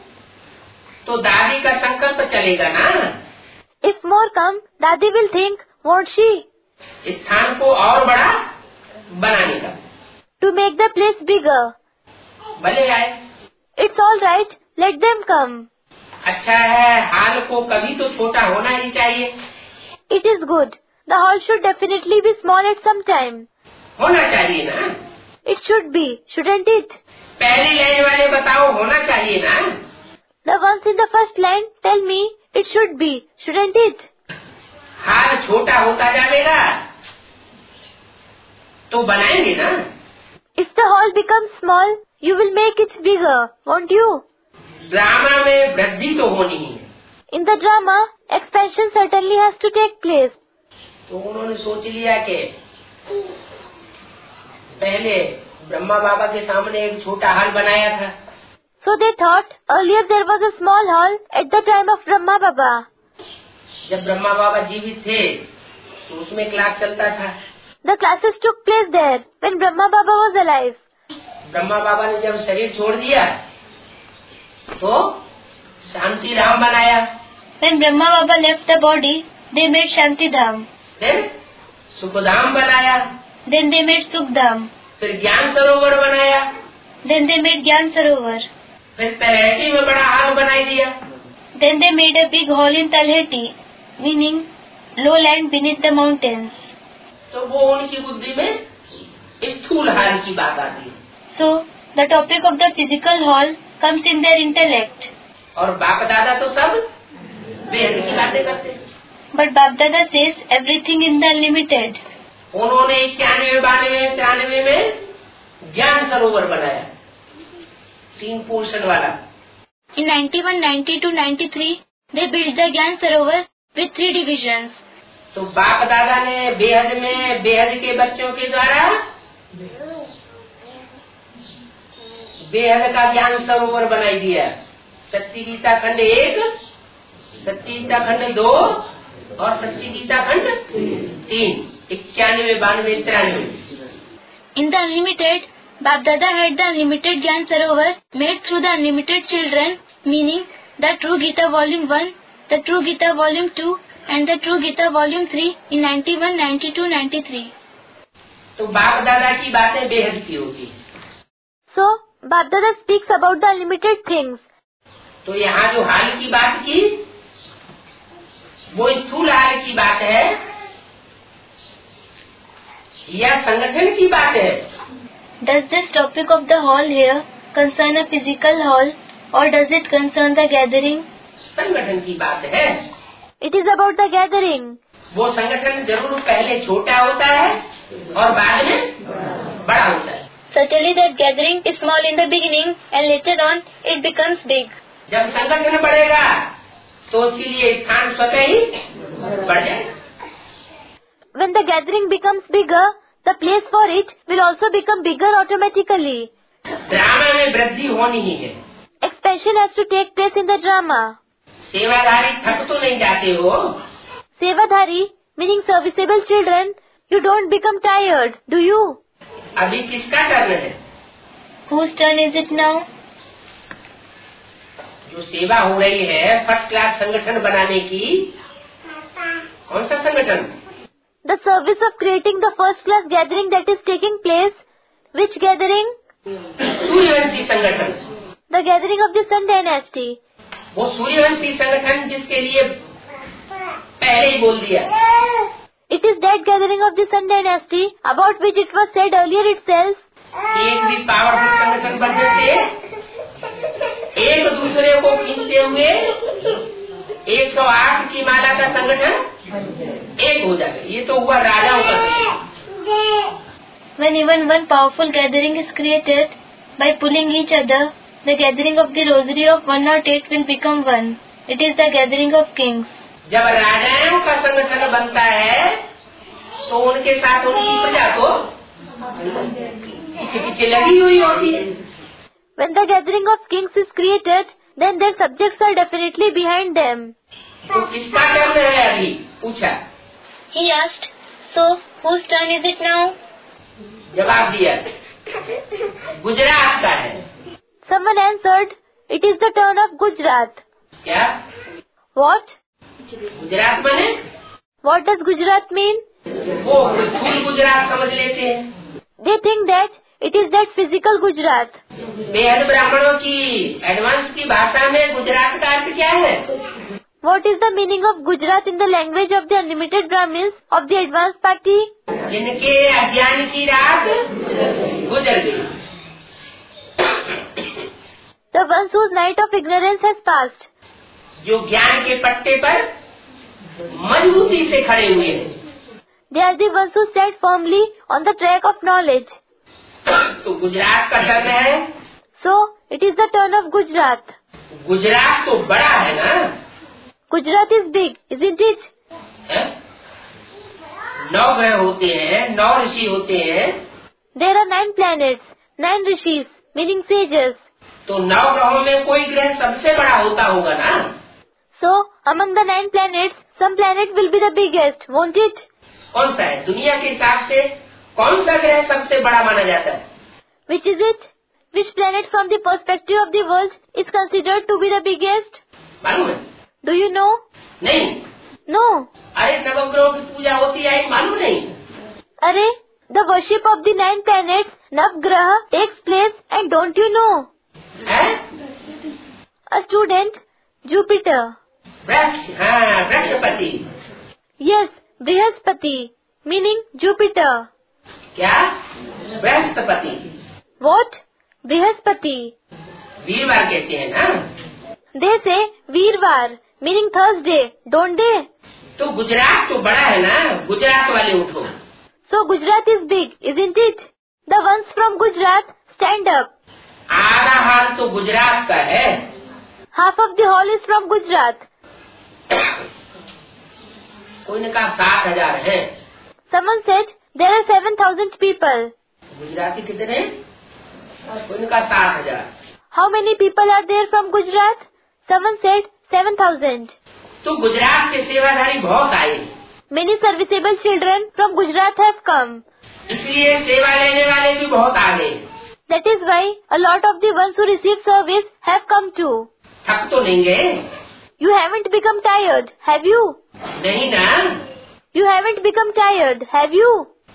तो दादी का संकल्प चलेगा ना। If more come, Dadi will think, won't she? स्थान को और बड़ा बनाने का। To make the place bigger. भले आए। It's all right, let them come. अच्छा है, हाल को कभी तो छोटा होना ही चाहिए। It is good. The hall should definitely be small at some time. होना चाहिए ना। It should be, shouldn't it? पहली लाइन वाले बताओ, होना चाहिए ना। The ones in the first line tell me it should be, shouldn't it? हाल छोटा होता जाएगा तो बनाएंगे ना। If the hall becomes small, you will make it bigger, won't you? Drama में वृद्धि तो होनी ही है। In the drama, expansion certainly has to take place. तो उन्होंने सोच लिया कि पहले ब्रह्मा बाबा के सामने एक छोटा हॉल बनाया था। So they thought earlier there was a small hall at the time of Brahma Baba. जब ब्रह्मा बाबा जीवित थे तो उसमें क्लास चलता था। The classes took place there when Brahma Baba was alive. Brahma बाबा ने जब शरीर छोड़ दिया तो शांति धाम बनाया। When Brahma Baba left the body, they made Shanti Dham. फिर सुखधाम बनाया। Then they made Sukh Dham. फिर ज्ञान सरोवर बनाया। Then they made Gyan Sarovar. फिर तलहटी में बड़ा हॉल बनाई दिया। Then they made a big hall in Talheti, meaning lowland beneath the mountains. तो वो उनकी बुद्धि में स्थूल हॉल की बात आती है। So the topic of the physical hall comes in their intellect. और बाप दादा तो सब बेहद की बातें करते हैं। But Babdada says everything in the limited. उन्होंने 91, 92, 93 में ज्ञान सरोवर बनाया, 3 पोर्शन वाला। In 91, 92, 93, they built the Gyan Sarovar with 3 divisions. तो बाप दादा ने बेहद में बेहद के बच्चों के द्वारा बेहद का ज्ञान सरोवर बनाई दिया। सच्ची गीता खंड 1, सच्ची गीता खंड 2 और सच्ची गीता खंड 3, 91, 92, 93। In the unlimited, Babdada had the unlimited Gyan Sarovar made through the unlimited children, meaning the True Gita Volume 1, the True Gita Volume 2 and the True Gita Volume 3 in 91, 92, 93. तो बाप दादा की बातें बेहद की होती। So, Babdada speaks about the unlimited things. तो यहाँ जो हाल की बात की वो स्थूल हाल की बात है या संगठन की बात है? Does this topic of the hall here concern a physical hall or does it concern the gathering? संगठन की बात है। It is about the gathering. वो संगठन जरूर पहले छोटा होता है और बाद में बड़ा होता है। Certainly that gathering is small in the beginning and later on it becomes big. जब संगठन बढ़ेगा तो उसके लिए स्थान स्वतः ही बढ़ जाएगा। When the gathering becomes bigger, the place for it will also become bigger automatically. Drama में वृद्धि होनी ही है। passion has to take place in the drama. सेवाधारी थक तो नहीं जाते हो? Sevadhari, meaning serviceable children, you don't become tired, do you? अभी किसका टर्न है? Whose turn is it now? जो सेवा हो रही है फर्स्ट क्लास संगठन बनाने की, कौन सा संगठन? The service of creating the first class gathering that is taking place. Which gathering? Suryavanshi संगठन। The gathering of the Sun Dynasty. वो सूर्यवंशी संगठन जिसके लिए पहले ही बोल दिया। It is that gathering of the Sun Dynasty about which it was said earlier itself. एक भी पावरफुल संगठन बनने से एक दूसरे को खींचते हुए 108 की माला का संगठन एक हो जाए। ये तो हुआ राजाओं का। When even one powerful gathering is created by pulling each other, the gathering of the rosary of 108 will become one. It is the gathering of kings. जब राजाओं का संगठन बनता है तो उनके साथ उनकी प्रजा तो पीछे पीछे लगी हुई होती है। When the gathering of kings is created, then their subjects are definitely behind them. तो किसका टर्न है अभी? पूछा। He asked, so whose turn is it now? जवाब दिया, गुजरात का है। Someone answered, it is the turn of Gujarat. क्या? What? गुजरात बने? What does Gujarat mean? वो स्थूल गुजरात समझ लेते हैं। They think that it is that physical Gujarat. बेहद ब्राह्मणों की एडवांस की भाषा में गुजरात का अर्थ क्या है? What is the meaning of Gujarat in the language of the unlimited Brahmins of the advanced party? जिनके अज्ञान की रात गुजर गई। The ones whose night of ignorance has passed. जो ज्ञान के पट्टे पर मजबूती से खड़े हुए हैं। They are the ones who stand firmly on the track of knowledge. तो गुजरात का टर्न है। So, it is the turn of Gujarat. Gujarat तो बड़ा है ना? Gujarat is big, isn't it? है? 9 ग्रह होते हैं, 9 ऋषि होते हैं। There are 9 planets, 9 rishis, meaning sages. तो 9 ग्रहों में कोई ग्रह सबसे बड़ा होता होगा ना? So, among the 9 planets, some planet will be the biggest, won't it? कौन सा है? दुनिया के हिसाब से कौन सा ग्रह सबसे बड़ा माना जाता है? Which is it? Which planet from the perspective of the world is considered to be the biggest? मालूम है? Do you know? नहीं। No. अरे नवग्रहों की पूजा होती है, मालूम नहीं? Arey, the worship of the 9 planets, Navgraha, takes place and don't you know? है? A student, Jupiter. वृक्ष, हाँ, वृक्षपति। Yes, Brihaspati, meaning Jupiter. क्या? बृहस्पति। What? Brihaspati. वीरवार कहते हैं ना? They say Veervar, meaning Thursday, don't they? तो गुजरात तो बड़ा है ना? गुजरात वाले उठो। So Gujarat is big, isn't it? The ones from Gujarat stand up. आधा हाल तो गुजरात का है। Half of the hall is from Gujarat. कोई ने कहा 7,000 है। Someone said there are 7,000 people. Gujarati कितने? कोई ने कहा 7,000। How many people are there from Gujarat? Someone said 7,000. तो गुजरात के सेवाधारी बहुत आए। Many serviceable children from Gujarat have come. इसलिए सेवा लेने वाले भी बहुत आ गए। That is why a lot of the ones who receive service have come too. थक तो नहीं गए? You haven't become tired, have you? नहीं ना? You haven't become tired, have you?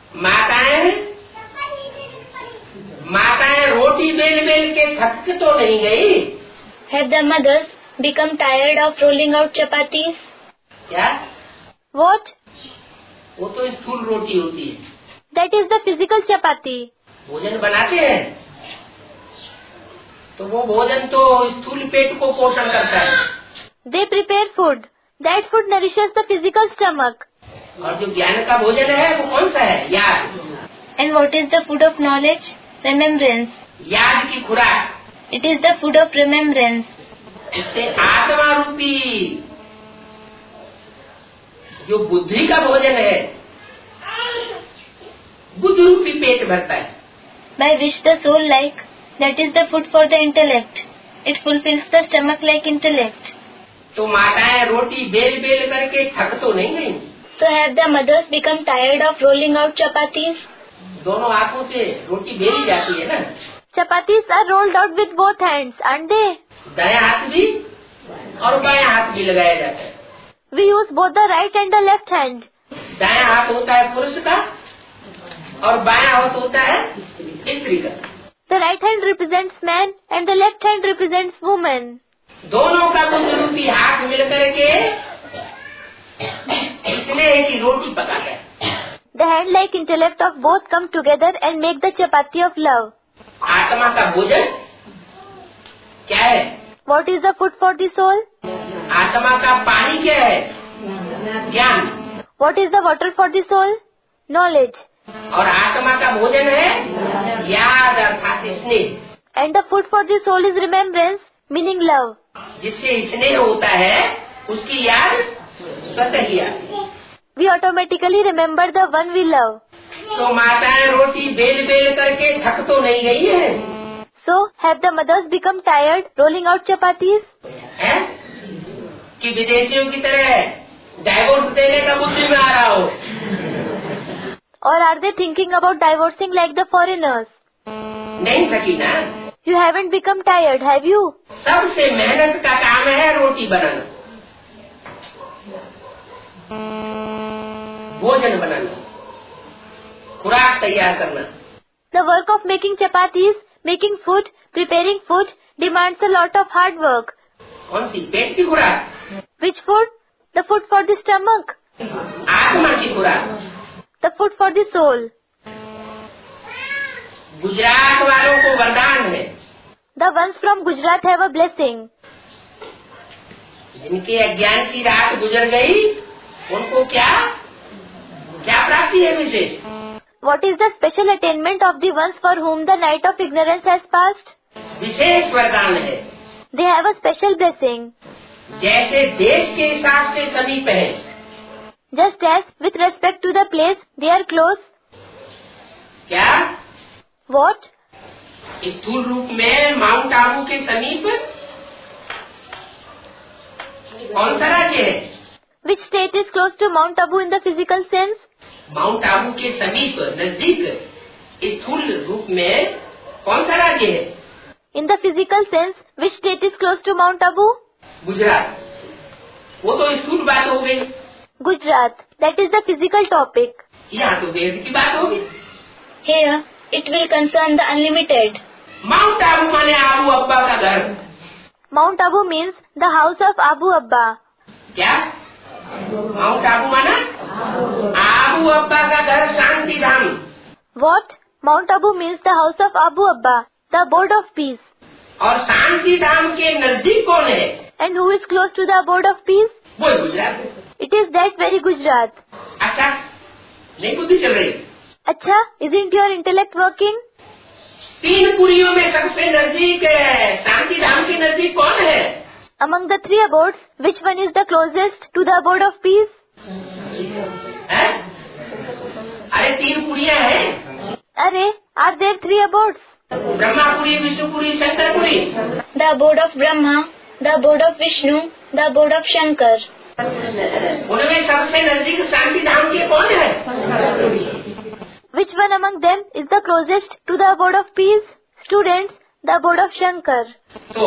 माताएं रोटी बेल बेल के थक तो नहीं गई? Have the mothers become tired of rolling out chapatis? क्या? What? वो तो स्थूल रोटी होती है। That is the physical chapati. भोजन बनाते हैं तो वो भोजन तो स्थूल पेट को पोषण करता है। They prepare food. That food nourishes the physical stomach. और जो ज्ञान का भोजन है वो कौन सा है? याद। And what is the food of knowledge? Remembrance. याद की खुराक। It is the food of remembrance. इससे आत्मा रूपी जो बुद्धि का भोजन है, बुद्धि रूपी पेट भरता है। By which the soul like, that is the food for the intellect. It fulfills the stomach like intellect. तो माताएं रोटी बेल बेल करके थक तो नहीं गई? So have the mothers become tired of rolling out chapatis? दोनों हाथों से रोटी बेली जाती है ना? Chapatis are rolled out with both hands, aren't they? दायां हाथ भी और बायां हाथ भी लगाया जाता है। We use both the right and the left hand. दायां हाथ होता है पुरुष का और बायां हाथ होता है स्त्री का। The right hand represents man and the left hand represents woman. दोनों का बुद्ध रूपी हाथ मिलकर के स्नेह की रोटी पकाता है। The hand-like intellect of both come together and make the chapati of love. आत्मा का भोजन क्या है? What is the food for the soul? आत्मा का पानी क्या है? ज्ञान। What is the water for the soul? Knowledge. और आत्मा का भोजन है याद अर्थात स्नेह। And the food for the soul is remembrance, meaning love. जिससे स्नेह होता है उसकी याद स्वतः ही आती है। We automatically remember the one we love. तो माताएं रोटी बेल बेल करके थक तो नहीं गई है? So have the mothers become tired rolling out chapatis? है? कि विदेशियों की तरह डाइवोर्स देने का बुद्धि में आ रहा हो? Or are they thinking about divorcing like the foreigners? नहीं थकी ना? You haven't become tired, have you? सबसे मेहनत का काम है रोटी बनाना, भोजन बनाना, खुराक तैयार करना। The work of making chapatis, making food, preparing food demands a lot of hard work. कौन सी? पेट की खुराक? Which food? The food for the stomach. आत्मा की खुराक। The food for the soul. Gujarat वालों को वरदान है। The ones from Gujarat have a blessing. जिनके अज्ञान की रात गुजर गई उनको क्या क्या प्राप्ति है विशेष? What is the special attainment of the ones for whom the night of ignorance has passed? विशेष वरदान है। They have a special blessing. जैसे देश के हिसाब से समीप है, Just as with respect to the place, they are close. क्या? What? स्थूल रूप में माउंट आबू के समीप कौन सा राज्य है? Which state is close to Mount Abu in the physical sense? Mount Abu के समीप नजदीक स्थूल रूप में कौन सा राज्य है? In the physical sense, which state is close to Mount Abu? Gujarat. वो तो स्थूल बात हो गई। Gujarat. That is the physical topic. यहाँ तो वेद की बात होगी। Here, it will concern the unlimited. Mount Abu माने आबू अब्बा का घर। Mount Abu means the house of Abu Abba. क्या? माउंट आबू माना आबू अब्बा का घर शांति धाम। What? Mount Abu means the house of Abu Abba, the abode of peace. और शांति धाम के नजदीक कौन है? And who is close to the abode of peace? वो गुजरात है। It is that very Gujarat. अच्छा, नहीं बुद्धि चल रही? अच्छा, isn't your intellect working? तीन पुरियों में सबसे नजदीक शांति धाम के नजदीक कौन है? Among the three abodes, which one is the closest to the abode of peace? है? अरे तीन पुरियां हैं। Arey, are there three abodes? Brahmapuri, Vishnupuri, Shankarpuri. The abode of Brahma, the abode of Vishnu, the abode of Shankar. उनमें सबसे नजदीक शांति धाम के कौन है? Which one among them is the closest to the abode of peace? Students, the abode of Shankar. तो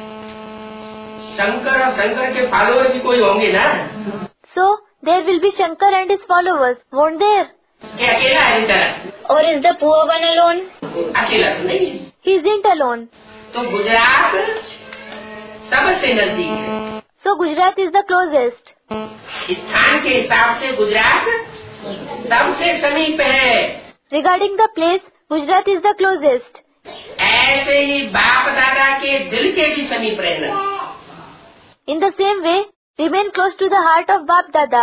शंकर और शंकर के follower भी कोई होंगे ना? So, there will be Shankar and his followers, won't there? ये अकेला है बेचारा? Or is the poor one alone? अकेला तो नहीं। He isn't alone. तो गुजरात सबसे नजदीक है। So, Gujarat is the closest. स्थान के हिसाब से गुजरात सबसे समीप है। Regarding the place, Gujarat is the closest. ऐसे ही बाप दादा के दिल के भी समीप रहना। In the same way, remain close to the heart of Bap Dada.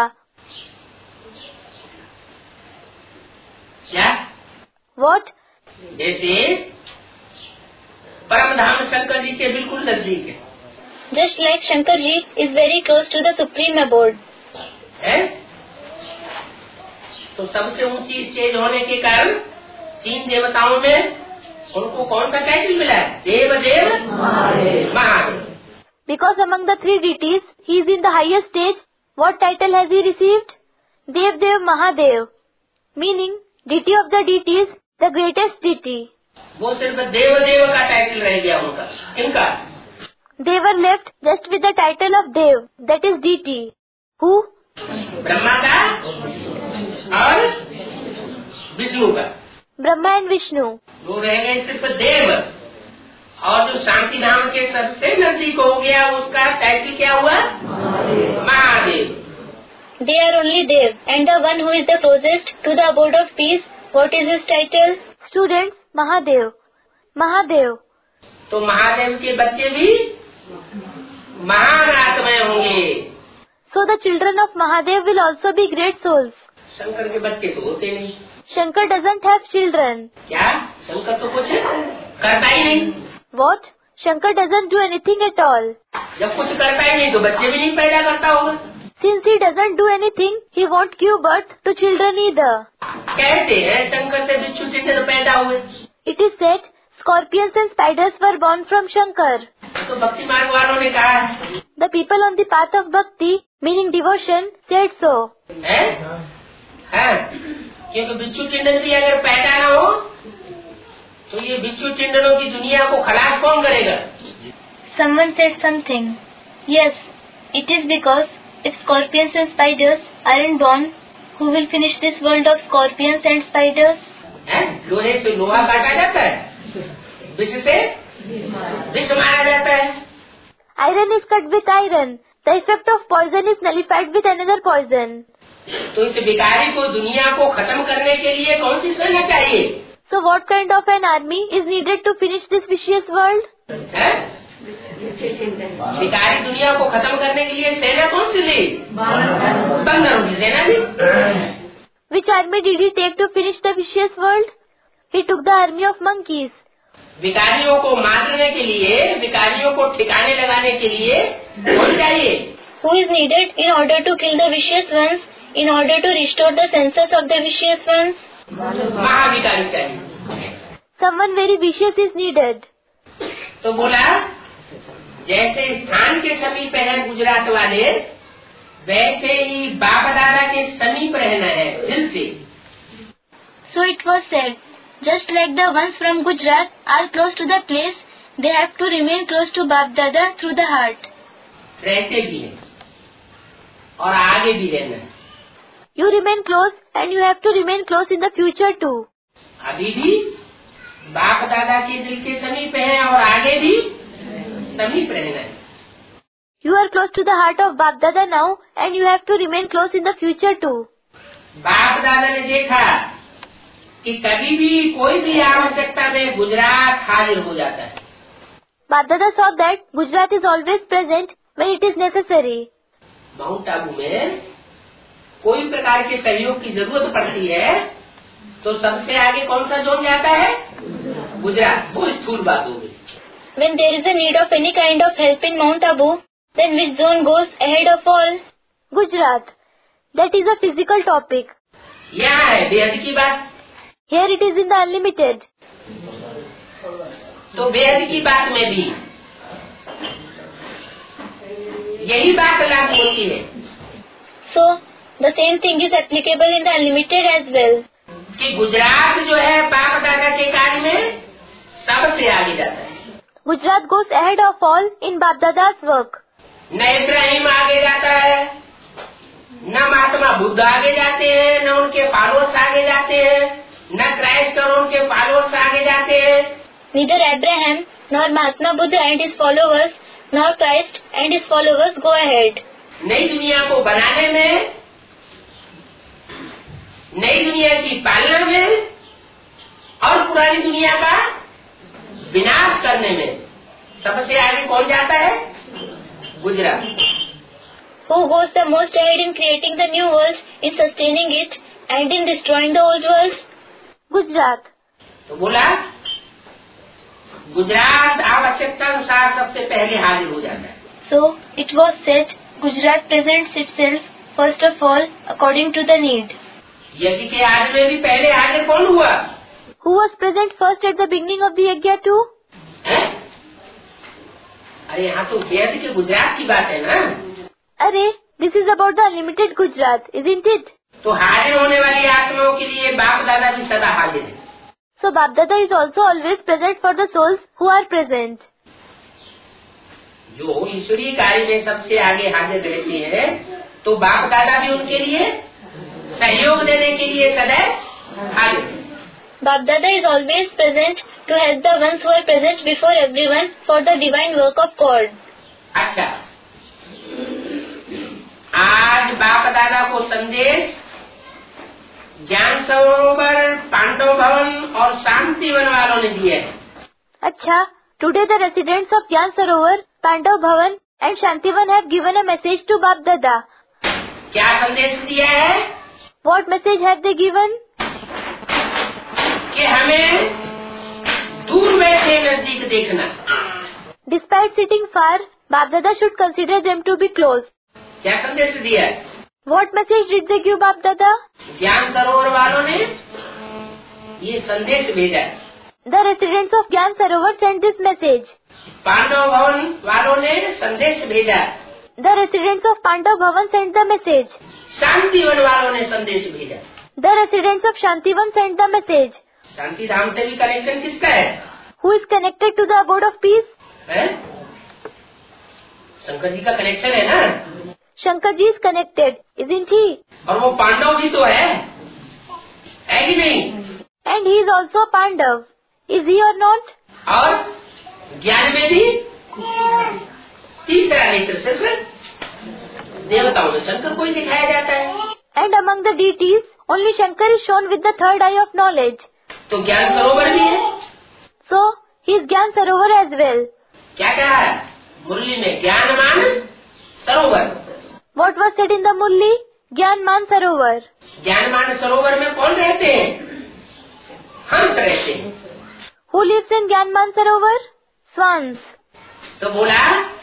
क्या? What? जैसे परम धाम शंकर जी के बिल्कुल नजदीक है। Just like Shankar ji is very close to the supreme abode. है? तो सबसे ऊंची स्टेज होने के कारण तीन देवताओं में उनको कौन सा टाइटल मिला है? देव देव Mahadev. Because among the three deities, he is in the highest stage. What title has he received? Dev Dev Mahadev, meaning deity of the deities, the greatest deity. वो सिर्फ देव देव का टाइटल रह गया उनका। इनका They were left just with the title of Dev, that is deity. Who? Brahma का और विष्णु का। Brahma and Vishnu. वो रह गए सिर्फ देव। और जो शांति धाम के सबसे नजदीक हो गया उसका टाइटल क्या हुआ? Mahadev. They are only Dev, and the one who is the closest to the abode of peace, what is his title? Students, Mahadev. Mahadev. तो महादेव के बच्चे भी महान आत्माएं होंगे। So the children of Mahadev will also be great souls. Shankar के बच्चे तो होते नहीं। Shankar doesn't have children. क्या? शंकर तो कुछ करता ही नहीं। What? Shankar doesn't do anything at all. जब कुछ करता ही नहीं तो बच्चे भी नहीं पैदा करता होगा। Since he doesn't do anything, he won't give birth to children either. कहते हैं शंकर से बिच्छू टिंडर पैदा हुए। It is said scorpions and spiders were born from Shankar. तो भक्ति मार्ग वालों ने कहा है। The people on the path of bhakti, meaning devotion, said so. है? क्योंकि बिच्छू टिंडर भी अगर पैदा न हो तो ये बिच्छू टिंडरों की दुनिया को खलास कौन करेगा? Someone said something. Yes, it is because if scorpions and spiders aren't born, who will finish this world of scorpions and spiders? लोहे से लोहा काटा जाता है, विष से विष मारा जाता है। Iron is cut with iron. The effect of poison is nullified with another poison. तो इस भिखारी को दुनिया को खत्म करने के लिए कौन सी सेना चाहिए? So what kind of an army is needed to finish this vicious world? भिखारी दुनिया को खत्म करने के लिए सेना कौन सी ली? बंदरों की सेना ली। Which army did he take to finish the vicious world? He took the army of monkeys. भिखारियों को मारने के लिए, भिखारियों को ठिकाने लगाने के लिए कौन चाहिए? Who is needed in order to kill the vicious ones, in order to restore the senses of the vicious ones? महाभिखारी चाहिए। Someone very vicious is needed. तो बोला जैसे स्थान के समीप है गुजरात वाले, वैसे ही बाप दादा के समीप रहना है दिल से। So it was said, just like the ones from Gujarat are close to the place, they have to remain close to Bap Dada through the heart. रहते भी हैं और आगे भी रहना है। You remain close and you have to remain close in the future too. अभी भी बाप दादा के दिल के समीप है और आगे भी समीप रहना है। You are close to the heart of Bap Dada now and you have to remain close in the future too. बाप दादा ने देखा कि कभी भी कोई भी आवश्यकता में गुजरात हाजिर हो जाता है। Bap Dada saw that Gujarat is always present when it is necessary. Mount Abu में कोई प्रकार के सहयोग की जरूरत पड़ती है तो सबसे आगे कौन सा जोन जाता है? गुजरात। वो स्थूल बात हो गई। When there is a need of any kind of help in Mount Abu, then which zone goes ahead of all? Gujarat. That is a physical topic. यहाँ है बेहद की बात। Here it is in the unlimited. तो बेहद की बात में भी यही बात लागू होती है। So the same thing is applicable in the unlimited as well. कि गुजरात जो है बाप दादा के कार्य में सबसे आगे जाता है। Gujarat goes ahead of all in Bap Dada's work. न इब्राहिम आगे जाता है, न महात्मा बुद्ध आगे जाते हैं, न उनके फॉलोअर्स आगे जाते हैं, न क्राइस्ट और उनके फॉलोअर्स आगे जाते हैं। Neither Abraham nor Mahatma Buddha and his followers, nor Christ and his followers go ahead. नई दुनिया को बनाने में, नई दुनिया की पालना में और पुरानी दुनिया का विनाश करने में सबसे आगे कौन जाता है? Gujarat. Who goes the most ahead in creating the new world, in sustaining it, and in destroying the old world? Gujarat. तो बोला गुजरात आवश्यकता अनुसार सबसे पहले हाजिर हो जाता है। So it was said, Gujarat presents itself first of all according to the need. यज्ञ के आदि में भी पहले हाजिर कौन हुआ? Who was present first at the beginning of the यज्ञ too? अरे यहाँ तो वेद के गुजरात की बात है ना। अरे, this is about the unlimited Gujarat, isn't it? तो हाजिर होने वाली आत्माओं के लिए बाप दादा भी सदा हाजिर है। So Bap Dada is also always present for the souls who are present. जो ईश्वरीय कार्य में सबसे आगे हाजिर रहते हैं, तो बाप दादा भी उनके लिए सहयोग देने के लिए सदैव हाजिर है। Bap Dada is always present to help the ones who are present before everyone for the divine work of God. अच्छा, आज बाप दादा को संदेश ज्ञान सरोवर, पांडव भवन और शांति वन वालों ने दिए है। अच्छा, today the residents of Gyan Sarovar, Pandav Bhavan and Shantivan have given a message to Bap Dada. क्या संदेश दिया है? What message have they given? कि हमें दूर बैठे नजदीक देखना। Despite sitting far, Bap Dada should consider them to be close. क्या संदेश दिया है? What message did they give Bap Dada? ज्ञान सरोवर वालों ने ये संदेश भेजा है। The residents of Gyan Sarovar sent this message. Pandav भवन वालों ने संदेश भेजा। The residents of Pandav Bhavan sent the message. Shanti Van वालों ने संदेश भेजा। The residents of Shantivan sent the message. शांति धाम से भी कनेक्शन किसका है? Who is connected to the abode of peace? है? शंकर जी का कनेक्शन है ना? Shankar ji is connected, isn't he? और वो पांडव भी तो है कि नहीं? And he is also Pandav. Is he or not? और ज्ञान में भी तीसरा नेत्र सिर्फ देवताओं में शंकर को ही दिखाया जाता है। And among the deities, only Shankar is shown with the third eye of knowledge. तो ज्ञान सरोवर भी है। So, he is Gyan Sarovar as well. क्या कहा है मुरली में? ज्ञानमान सरोवर। What was said in the Murli? Gyanman Sarovar. ज्ञानमान सरोवर में कौन रहते हैं? हंस रहते हैं। Who lives in Gyanman Sarovar? Swans. तो बोला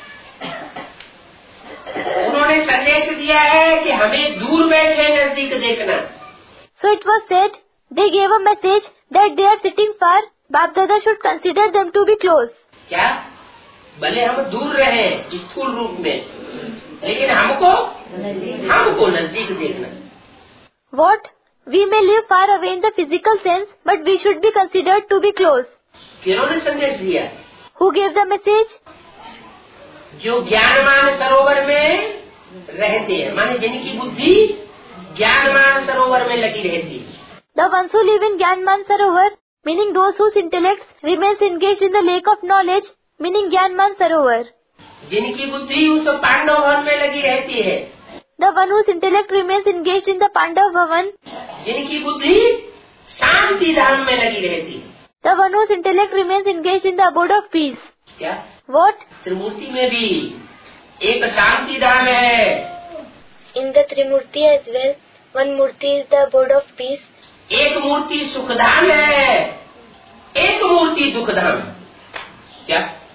उन्होंने संदेश दिया है कि हमें दूर बैठे नजदीक देखना। So it was said, they gave a message that they are sitting far, Bap Dada should consider them to be close. क्या? भले हम दूर रहे स्थूल रूप में, लेकिन हमको नजदीक देखना। What? We may live far away in the physical sense, but we should be considered to be close. किन्होंने संदेश दिया? Who gave the message? जो ज्ञानमान सरोवर में रहते हैं, माने जिनकी बुद्धि ज्ञानमान सरोवर में लगी रहती है। The ones who live in Gyanman Sarovar, meaning those whose intellect remains engaged in the lake of knowledge, meaning Gyanman Sarovar. जिनकी बुद्धि उस पांडव भवन में लगी रहती है। The one whose intellect remains engaged in the Pandav Bhavan. जिनकी बुद्धि शांति धाम में लगी रहती है। The one whose intellect remains engaged in the abode of peace. क्या? What? त्रिमूर्ति में भी एक शांति धाम है। In the Trimurti as well, one Murti is the abode of peace. एक मूर्ति सुखधाम है, एक मूर्ति दुखधाम। क्या?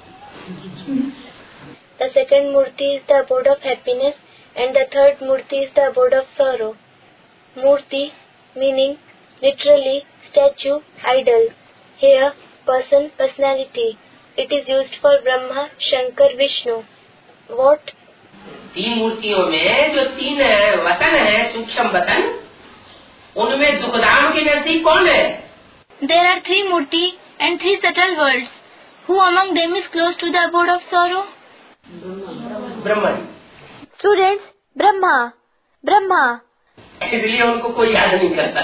The second Murti is the abode of happiness and the third Murti is the abode of sorrow. Murti meaning literally statue, idol. Here person, personality. It is used for Brahma, Shankar, Vishnu. What? तीन मूर्तियों में जो तीन वतन है, सूक्ष्म वतन, उनमें दुखधाम के नजदीक कौन है? There are three Murti and three subtle worlds. Who among them is close to the abode of sorrow? Brahman. Students, Brahma. Brahma. इसलिए उनको कोई याद नहीं करता।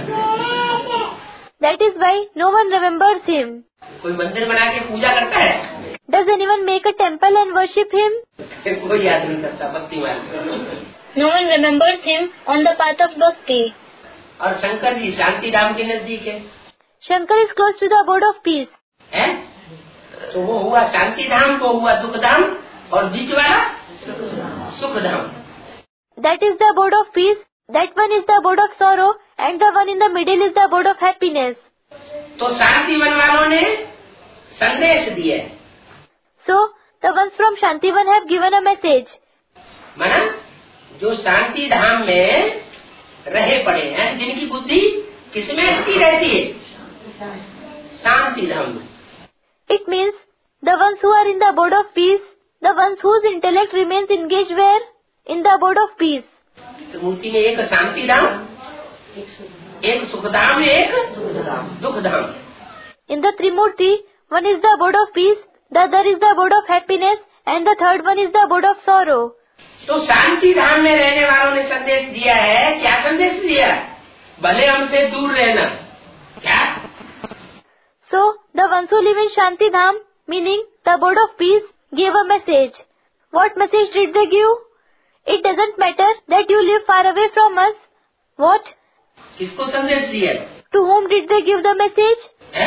That is why no one remembers him. कोई मंदिर बना के पूजा करता है? Does anyone make a temple and worship him? कोई याद नहीं करता भक्ति वाले। No one remembers him on the path of bhakti. और शंकर जी शांति धाम के नजदीक है। Shankar is close to the abode of peace. है? तो वो हुआ शांति धाम, वो हुआ दुख धाम, और बीच वाला सुख धाम। That is the abode of peace. That one is the abode of sorrow, and the one in the middle is the abode of happiness. तो शांति वन वालों ने संदेश दिए। So the ones from Shantivan have given a message. माना जो शांति धाम में रहे पड़े हैं, जिनकी बुद्धि किसमें स्थिर रहती है? शांति धाम। It means the ones who are in the abode of peace, the ones whose intellect remains engaged where? In the abode of peace. तो मूर्ति में एक शांति धाम, एक सुख धाम, एक दुख धाम। In the Trimurti, one is the abode of peace, the other is the abode of happiness, and the third one is the abode of sorrow. तो शांति धाम में रहने वालों ने संदेश दिया है। क्या संदेश दिया? भले हमसे दूर रहना। क्या? So, the ones who live in Shanti Dham, meaning the abode of peace, gave a message. What message did they give? It doesn't matter that you live far away from us. What? किसको संदेश दिया? To whom did they give the message?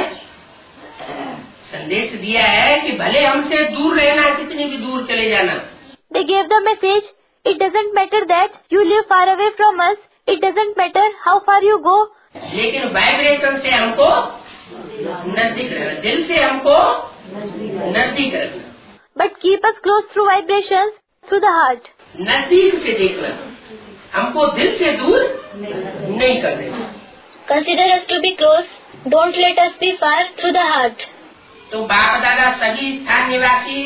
संदेश दिया है कि भले हमसे दूर रहना, कितनी भी दूर चले जाना। They gave the message, it doesn't matter that you live far away from us, it doesn't matter how far you go. लेकिन वाइब्रेशन से हमको नजदीक रहना, दिल से हमको नजदीक रखना। But keep us close through vibrations, through the heart. नजदीक से देखना, हमको दिल से दूर नहीं कर देना। Consider us to be close, don't let us be far through the heart. तो बाप दादा सभी स्थान निवासी,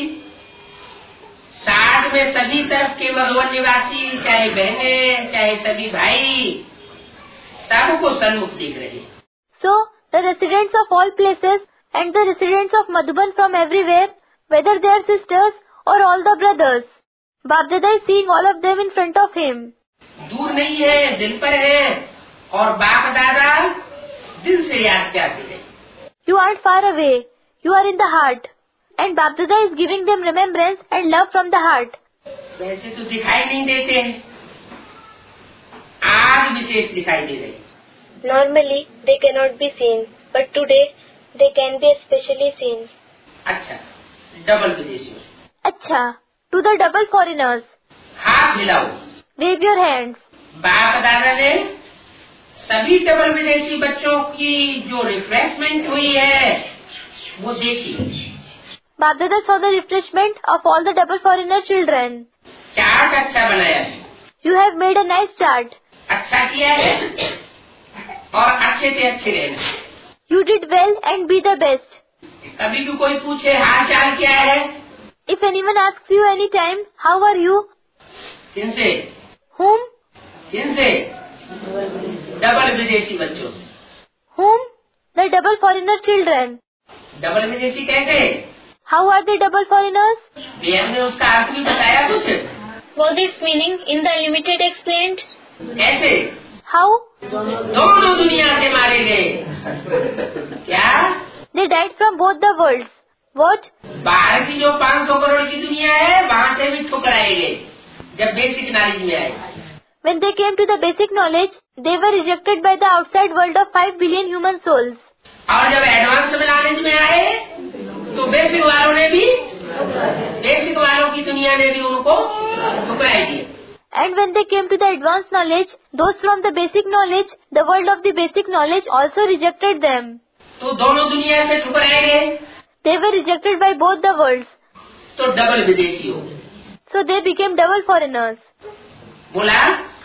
साथ में सभी तरफ के भगवान निवासी, चाहे बहने चाहे सभी भाई, सबको सन्मुख दिख रहे हैं। So, the residents of all places and the residents of Madhuban from everywhere, whether they are sisters or all the brothers, Bap Dada is seeing all of them in front of him. दूर नहीं है, दिल पर है, और बाप दादा दिल से याद करते हैं। You aren't far away, you are in the heart, and Bap Dada is giving them remembrance and love from the heart. वैसे तो दिखाई नहीं देते, आज विशेष दिखाई दे रहे। Normally they cannot be seen, but today they can be especially seen. अच्छा, double विदेशी। अच्छा, to the double foreigners. हाथ मिलाओ। Wave your hands. बाप दादा ने सभी डबल विदेशी बच्चों की जो रिफ्रेशमेंट हुई है वो देखी। Bap Dada saw the refreshment of all the double foreigner children. Chart अच्छा बनाया है। You have made a nice chart. अच्छा किया है और अच्छे से अच्छे रहना। You did well and be the best. कभी भी कोई पूछे हाल चाल क्या है? If anyone asks you any time, how are you? किनसे? Whom? किनसे? डबल विदेशी बच्चों से। Whom? The double foreigner children. Double विदेशी कैसे? How are they double foreigners? भैया ने उसका अर्थ भी बताया कुछ? Was its meaning in the limited explained? कैसे? How? दोनों दुनिया से मारे गए। क्या? They died from both the worlds. What? बाहर की जो 500 करोड़ की दुनिया है वहाँ से भी ठुकराए गए जब बेसिक नॉलेज में आए। When they came to the basic knowledge, they were rejected by the outside world of 5 billion human souls. और जब एडवांस नॉलेज में आए तो बेसिक वालों ने भी, बेसिक वालों की दुनिया ने भी उनको ठुकराए दिए। And when they came to the advanced knowledge, those from the basic knowledge, the world of the basic knowledge also rejected them. तो दोनों दुनिया से ठुकराए गए। They were rejected by both the worlds. तो डबल विदेशी हो गए। So they became double foreigners. बोला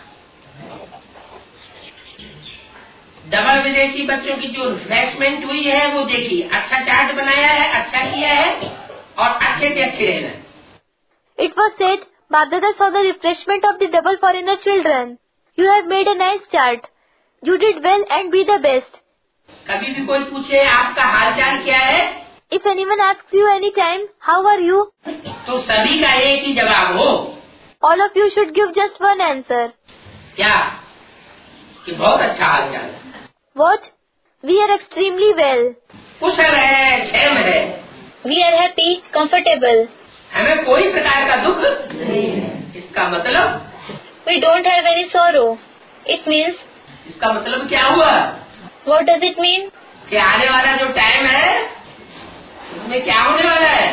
डबल विदेशी बच्चों की जो रिफ्रेशमेंट हुई है वो देखी, अच्छा चार्ट बनाया है, अच्छा किया है और अच्छे से अच्छे रहना। It was said, Bap Dada saw the refreshment of the double foreigner children. You have made a nice chart. You did well and be the best. कभी भी कोई पूछे आपका हालचाल क्या है? If anyone asks you any time, how are you? तो सभी का एक ही जवाब हो। All of you should give just one answer. क्या? कि बहुत अच्छा हालचाल है। What? We are extremely well. कुशल है, क्षेम है। We are happy, comfortable. हमें कोई प्रकार का दुख नहीं है। इसका मतलब? We don't have any sorrow. It means? इसका मतलब क्या हुआ? What does it mean? कि आने वाला जो टाइम है उसमें क्या होने वाला है?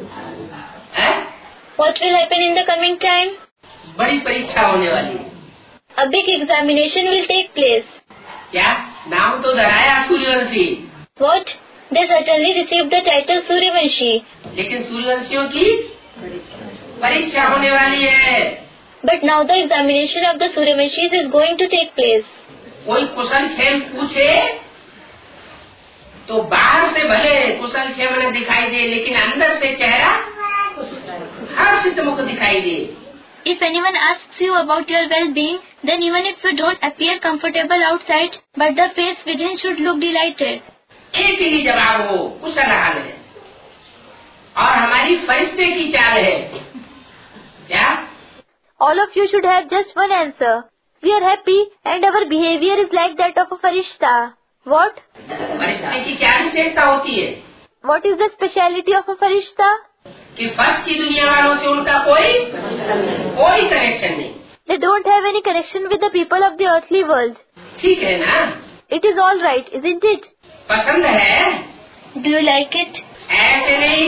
What will happen in the coming time? बड़ी परीक्षा होने वाली है। A big examination will take place. क्या? नाम तो धराया Suryavanshi. What? They certainly received the title Suryavanshi. लेकिन सूर्यवंशियों की परीक्षा होने वाली है। But now the examination of the Suryavanshis is going to take place. कोई कुशल क्षेम पूछे तो बाहर से भले कुशल क्षेम दिखाई दे, लेकिन अंदर से चेहरा हर्षित मुख दिखाई दे। If anyone asks you about your well-being, then even if you don't appear comfortable outside, but the face within should look delighted. एक ही जवाब हो, कुशल हाल है। और हमारी फरिश्ते की चाल है क्या? All of you should have just one answer. We are happy and our behavior is like that of a farishta. What? फरिश्ते की क्या विशेषता होती है? What is the speciality of a farishta? कि फर्श की दुनिया वालों से उनका कोई कनेक्शन नहीं। They don't have any connection with the people of the earthly world. ठीक है ना? It is all right, isn't it? पसंद है? Do you like it? ऐसे नहीं,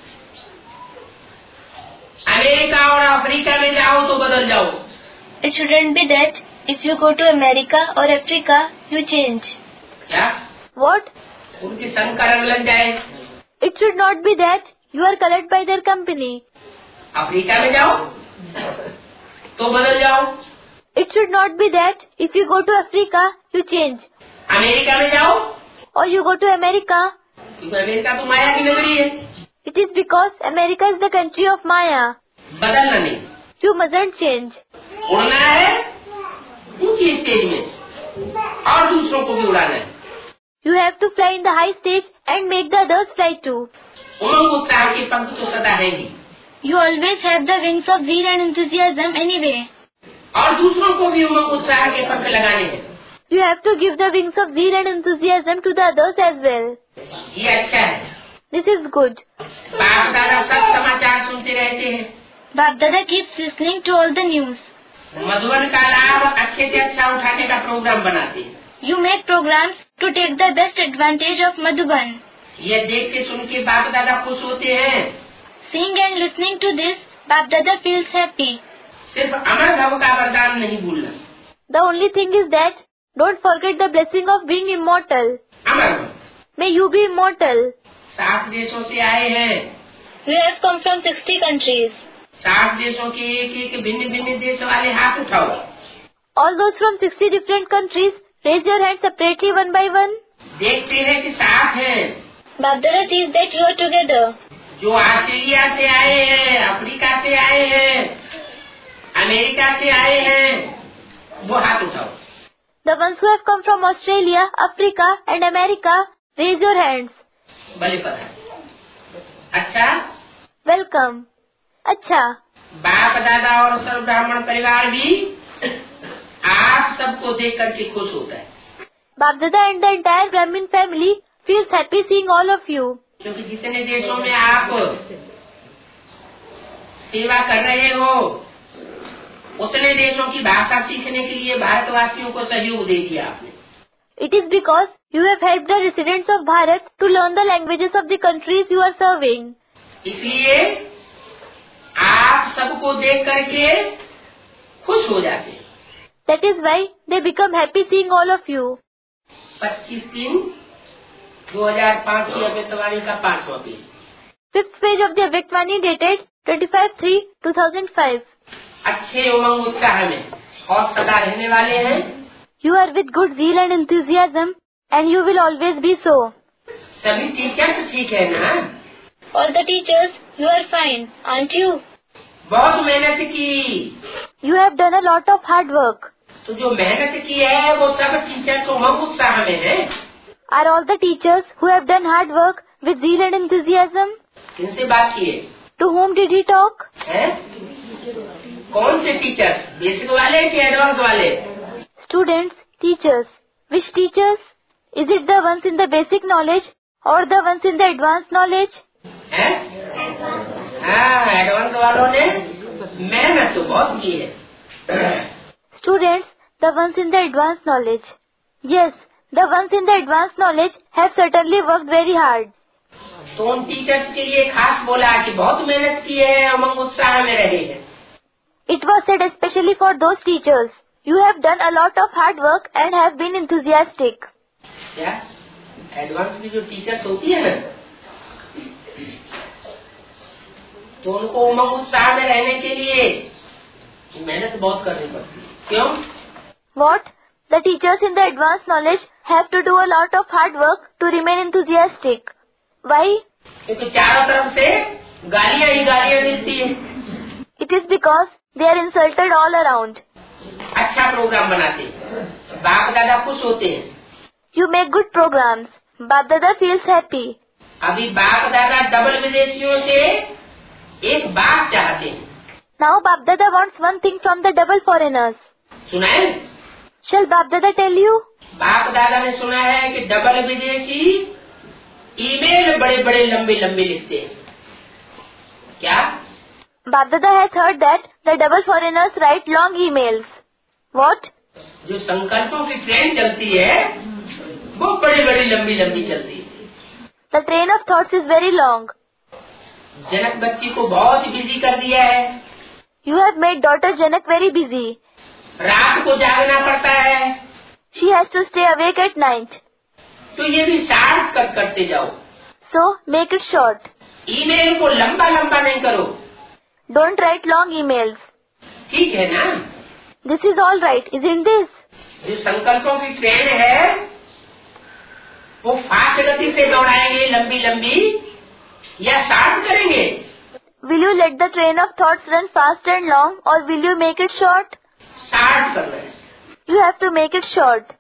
अमेरिका और अफ्रीका में जाओ तो बदल जाओ। It shouldn't be that if you go to America or Africa, you change. क्या? What? उनकी संग का रंग लग जाए। It should not be that you are colored by their company. Africa में जाओ तो बदल जाओ। It should not be that if you go to Africa, you change. America में जाओ Or you go to America. क्योंकि अमेरिका तो माया की नगरी है। It is because America is the country of Maya. बदलना नहीं। You mustn't change. उड़ना है ऊंची स्टेज में और दूसरों को भी उड़ाना है। You have to fly in the high stage and make the others fly too. उमंग उत्साह की पंख तो सदा है ही। You always have the wings of zeal and enthusiasm anyway. और दूसरों को भी उमंग उत्साह के पंख लगाने हैं। You have to give the wings of zeal and enthusiasm to the others as well. ये अच्छा है। This is good. बाप दादा सब समाचार सुनते रहते हैं। Bap Dada keeps listening to all the news. Madhuban का लाभ अच्छे से अच्छा उठाने का प्रोग्राम बनाते हैं। You make programs to take the best advantage of Madhuban. ये देख के सुन के बाप दादा खुश होते हैं। Seeing and listening to this, Bap Dada feels happy. सिर्फ अमर भव का वरदान नहीं भूलना। The only thing is that don't forget the blessing of being immortal. अमर भव। May you be immortal. 60 देशों से आए हैं। We have come from 60 countries. 60 देशों के एक भिन्न भिन्न देश वाले हाथ उठाओ। All those from 60 different countries, raise your hands separately one by one. देखते हैं कि साथ हैं। Bap Dada sees that you are together. जो ऑस्ट्रेलिया से आए हैं, अफ्रीका से आए हैं, अमेरिका से आए हैं, वो हाथ उठाओ। The ones who have come from Australia, Africa and America, raise your hands. बलि पर है। अच्छा, Welcome. अच्छा, बाप दादा और सर्व ब्राह्मण परिवार भी आप सबको देख करके खुश होता है। Bap Dada and the entire Brahmin family feels happy seeing all of you. क्योंकि जितने देशों में आप सेवा कर रहे हो, उतने देशों की भाषा सीखने के लिए भारतवासियों को सहयोग दे दिया आपने। It is because you have helped the residents of Bharat to learn the languages of the countries you are serving. इसलिए आप सबको देख करके खुश हो जाते हैं। That is why they become happy seeing all of you. 25/3/2005 की अव्यक्तवाणी का 5वां page. 5th page of the Avyaktwani dated 25/3/2005. अच्छे उमंग उत्साह में और सदा रहने वाले हैं। You are with good zeal and enthusiasm and you will always be so. सभी टीचर्स ठीक है ना? All the teachers, you are fine, aren't you? बहुत मेहनत की। You have done a lot of hard work. तो जो मेहनत की है वो सब टीचर्स उमंग उत्साह में है। Are all the teachers who have done hard work with zeal and enthusiasm? किनसे बात किए? To whom did he talk? हैं? कौन से टीचर्स? बेसिक वाले कि एडवांस वाले? Students, teachers. Which teachers? Is it the ones in the basic knowledge or the ones in the advanced knowledge? हैं? हाँ, एडवांस वालों ने मेहनत तो बहुत की है। Students, the ones in the advanced knowledge. Yes, the ones in the advanced knowledge have certainly worked very hard. तो उन टीचर्स के लिए खास बोला कि बहुत मेहनत की है, उमंग उत्साह में रहे हैं। It was said especially for those teachers. You have done a lot of hard work and have been enthusiastic. क्या? एडवांस की जो टीचर्स होती है ना, तो उनको उमंग उत्साह में रहने के लिए मेहनत बहुत करनी पड़ती है। क्यों? What? The teachers in the advanced knowledge have to do a lot of hard work to remain enthusiastic. Why? क्योंकि चारों तरफ से गालियां ही गालियां मिलती है। It is because they are insulted all around. अच्छा प्रोग्राम बनाते, बाप दादा खुश होते हैं। You make good programs. Bap Dada feels happy. अभी बाप दादा डबल विदेशियों से एक बात चाहते हैं। Now Bap Dada wants one thing from the double foreigners. सुनाए? Shall Bap Dada tell you? बाप दादा ने सुना है कि डबल विदेशी ईमेल बड़े बड़े लंबे लंबे लिखते हैं। क्या? Bap Dada has heard that the double foreigners write long emails. What? जो संकल्पों की ट्रेन चलती है वो बड़ी बड़ी लंबी लंबी चलती है। The train of thoughts is very long. जनक बच्ची को बहुत बिजी कर दिया है। You have made daughter Janak very busy. रात को जागना पड़ता है। She has to stay awake at night. तो ये भी शॉर्ट कट करते जाओ। So make it short. Email को लंबा लंबा नहीं करो। Don't write long emails. ठीक है ना? This is all right, isn't this? जो संकल्पों की ट्रेन है वो फास्ट गति से दौड़ाएंगे लंबी लंबी या शॉर्ट करेंगे? Will you let the train of thoughts run fast and long, or will you make it short? Short कर रहे हैं। You have to make it short.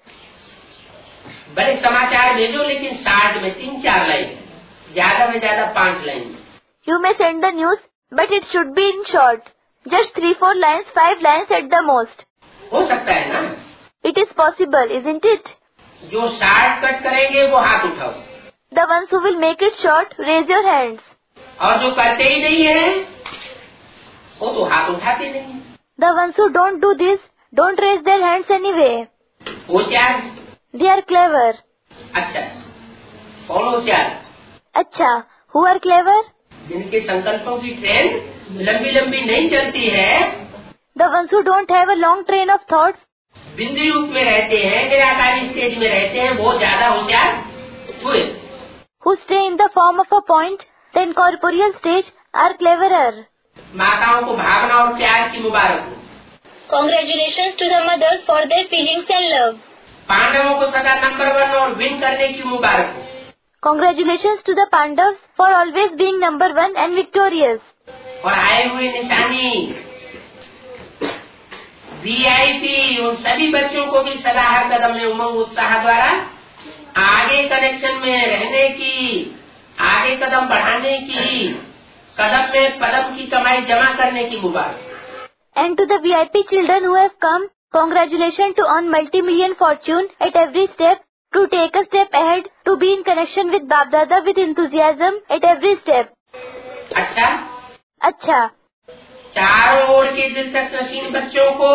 बड़े समाचार भेजो लेकिन शॉर्ट में 3-4 लाइन, ज्यादा में ज्यादा 5 line. You may send the news, but it should be in short. Just 3-4 lines, 5 lines at the most. हो सकता है ना? It is possible, isn't it? जो शॉर्ट कट करेंगे वो हाथ उठाओ। The ones who will make it short, raise your hands. और जो करते ही नहीं है वो तो हाथ उठाते नहीं। The ones who don't do this, don't raise their hands anyway. होशियार? They are clever. अच्छा, कौन होशियार? अच्छा, who are clever? जिनके संकल्पों की ट्रेन लंबी लंबी नहीं चलती है। The ones who don't have a long train of thoughts. बिंदी रूप में रहते हैं, निराकारी स्टेज में रहते हैं, वो ज्यादा होशियार हुए। Who stay in the form of a point, the incorporeal stage, are cleverer. माताओं को भावना और प्यार की मुबारक हो। Congratulations to the mothers for their feelings and love. पांडवों को सदा नंबर 1 और विन करने की मुबारक हो। Congratulations to the Pandavas for always being number 1 and victorious. और आए हुए निशानी VIP उन सभी बच्चों को भी सदा हर कदम में उमंग उत्साह द्वारा आगे कनेक्शन में रहने की, आगे कदम बढ़ाने की, कदम में पदम की कमाई जमा करने की मुबारक। And to the VIP children who have come, congratulations to earn multi-million fortune at every step, to take a step ahead, to be in connection with Bap Dada with enthusiasm at every step. अच्छा, अच्छा. चारों ओर के दिलचस्प नशीन बच्चों को,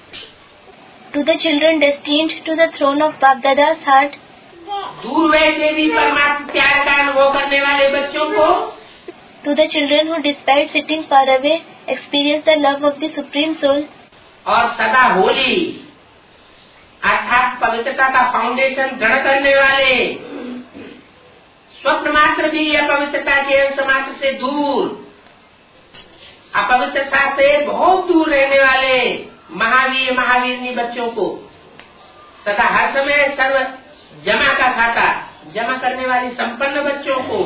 To the children destined to the throne of Bap Dada's heart, दूर बैठे भी परमात्मा प्यार का अनुभव करने वाले बच्चों को, to the children who despite sitting far away experience the love of the Supreme Soul, और सदा होली अर्थात पवित्रता का फाउंडेशन गढ़ करने वाले, स्वप्न मात्र भी अपवित्रता के अंश मात्र से दूर, अपवित्रता से बहुत दूर रहने वाले महावीर महावीरनी बच्चों को, सदा हर समय सर्व जमा का खाता जमा करने वाली संपन्न बच्चों को,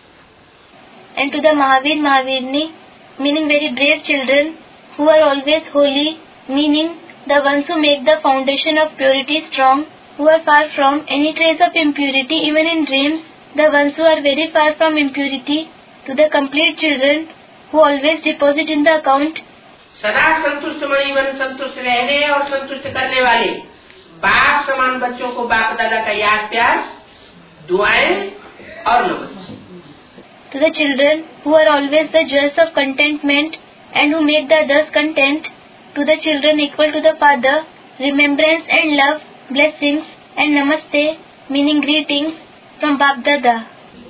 and to the Mahavir Mahavirni, meaning very brave children who are always holy, meaning the ones who make the foundation of purity strong, who are far from any trace of impurity even in dreams, the ones who are very far from impurity, to the complete children who always deposit in the account, सदा संतुष्ट मणि मन संतुष्ट रहने और संतुष्ट करने वाले बाप समान बच्चों को बाप दादा का याद प्यार, दुआएं और नमस्ते। to the children who are always the jewels of contentment and who make the others content, to the children equal to the Father, remembrance and love, blessings and namaste, meaning greetings from Bap Dada.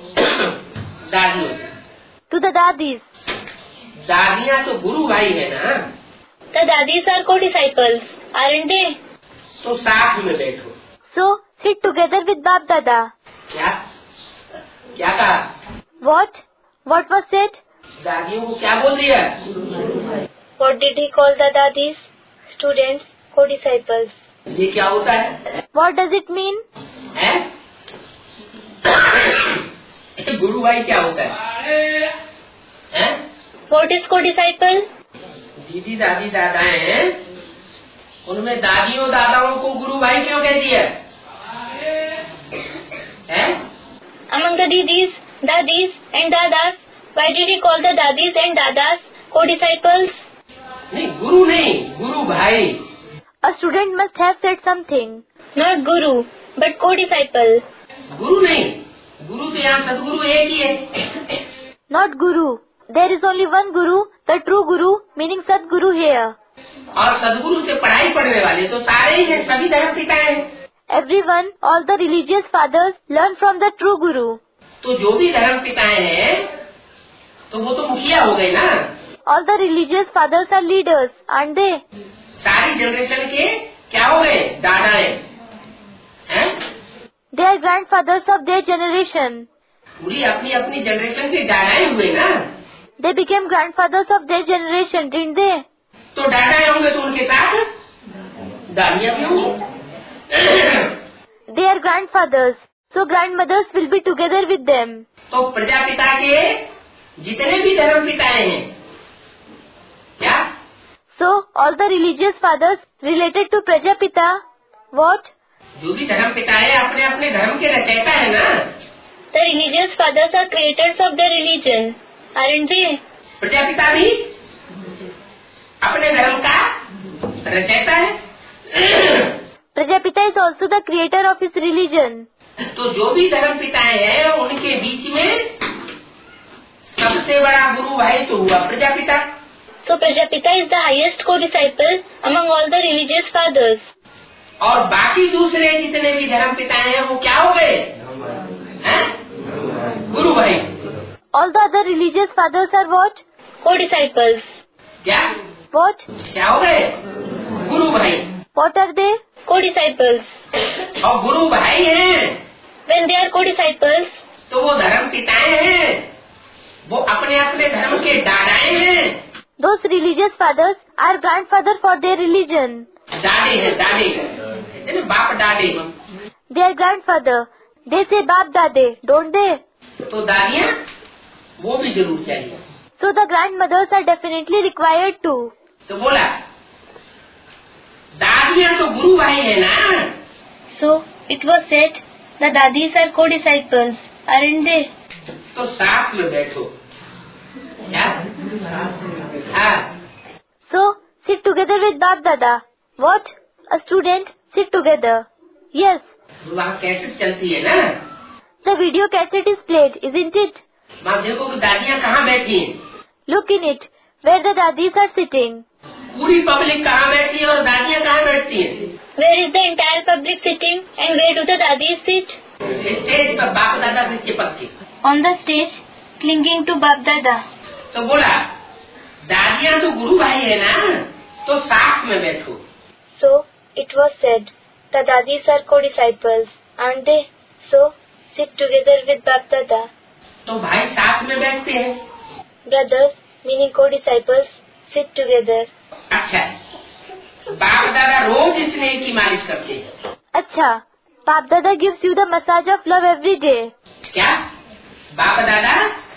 दादियों, To the Dadis. दादियाँ तो गुरु भाई है ना? The Dadis are co-disciples, aren't they? तो साथ में बैठो। So, sit together with Bap Dada. क्या क्या कहा? What? What was said? दादियों को क्या बोल दिया? What did he call the Dadis? Students, co-disciples. ये क्या होता है? What does it mean? है? गुरु भाई क्या होता है? हैं? What is co-disciple? दीदी दादी दादाएं हैं, उनमें दादियों दादाओं को गुरु भाई क्यों कह दिया है? Among the didis, dadis and dadas, why did he call the dadis and dadas co-disciples? नहीं, गुरु नहीं, गुरु भाई. A student must have said something. Not guru, but co-disciple. गुरु नहीं, गुरु तो यहाँ सदगुरु एक ही है. Not guru. There is only one guru, the true guru, meaning Sadguru here. और सदगुरु से पढ़ाई पढ़ने वाले तो सारे ही हैं, सभी धर्म पिता हैं. Everyone, all the religious fathers learn from the true guru. तो जो भी धर्म पिताएं हैं, तो वो तो मुखिया हो गए ना. All the religious fathers are leaders, aren't they? सारी जनरेशन के क्या हो गए? दादाएं हैं? They are grandfathers of their generation. पूरी अपनी अपनी जनरेशन के दादाएं हुए ना. They became grandfathers of their generation, didn't they? तो दादाएं होंगे तो उनके साथ दादियां भी होंगी. They are grandfathers, so grandmothers will be together with them. तो प्रजापिता के जितने भी धर्म पिताएं हैं, क्या? So all the religious fathers related to Prajapita, what? जो भी धर्म पिता है अपने अपने धर्म के रचयिता है ना. The religious fathers are creators of the religion, aren't they? Prajapita भी अपने धर्म का रचयिता है. Prajapita is also the creator of his religion. तो जो भी धर्म पिताएं हैं उनके बीच में सबसे बड़ा गुरु भाई तो हुआ Prajapita. So Prajapita is the highest co-disciple among all the religious fathers. और बाकी दूसरे जितने भी धर्म पिताएं हैं वो क्या हो गए? हैं? गुरु भाई. All the other religious fathers are what? Co-disciples. क्या? What? क्या हो गए? गुरु भाई. What are they? Co-disciples. और गुरु भाई हैं. When they are co-disciples, तो वो धर्म पिताएं हैं, वो अपने अपने धर्म के दादाएं हैं. those religious fathers are grandfather for their religion. दादे हैं, दादे हैं, बाप दादे. They are grandfather. They say बाप दादे, don't they? तो दादियाँ वो भी जरूर चाहिए. So the grandmothers are definitely required too. तो बोला दादियाँ तो गुरु भाई है ना. So it was said the dadis are co-disciples, aren't they? तो साथ में बैठो. क्या? हाँ. So sit together with बाप दादा. What? A student sit together. Yes. वहाँ कैसेट चलती है ना. The video cassette is played, isn't it? वहाँ देखो कि दादियाँ कहाँ बैठी हैं. Look in it, where the dadis are sitting. पूरी पब्लिक कहाँ बैठी है और दादियाँ कहाँ बैठती हैं? Where is the entire public sitting and where do the dadis sit? Stage पर बाप दादा से चिपक के. On the stage, clinging to बाप दादा. तो बोला दादियाँ तो गुरु भाई है ना, तो साथ में बैठो. So it was said, the dadis are co-disciples, aren't they? So sit together with बाप दादा. तो भाई साथ में बैठते हैं. Brothers, meaning co-disciples, sit together. अच्छा, बाप दादा रोज स्नेह की मालिश करते हैं. अच्छा, बाप दादा gives you the massage of love every day. क्या? बाप दादा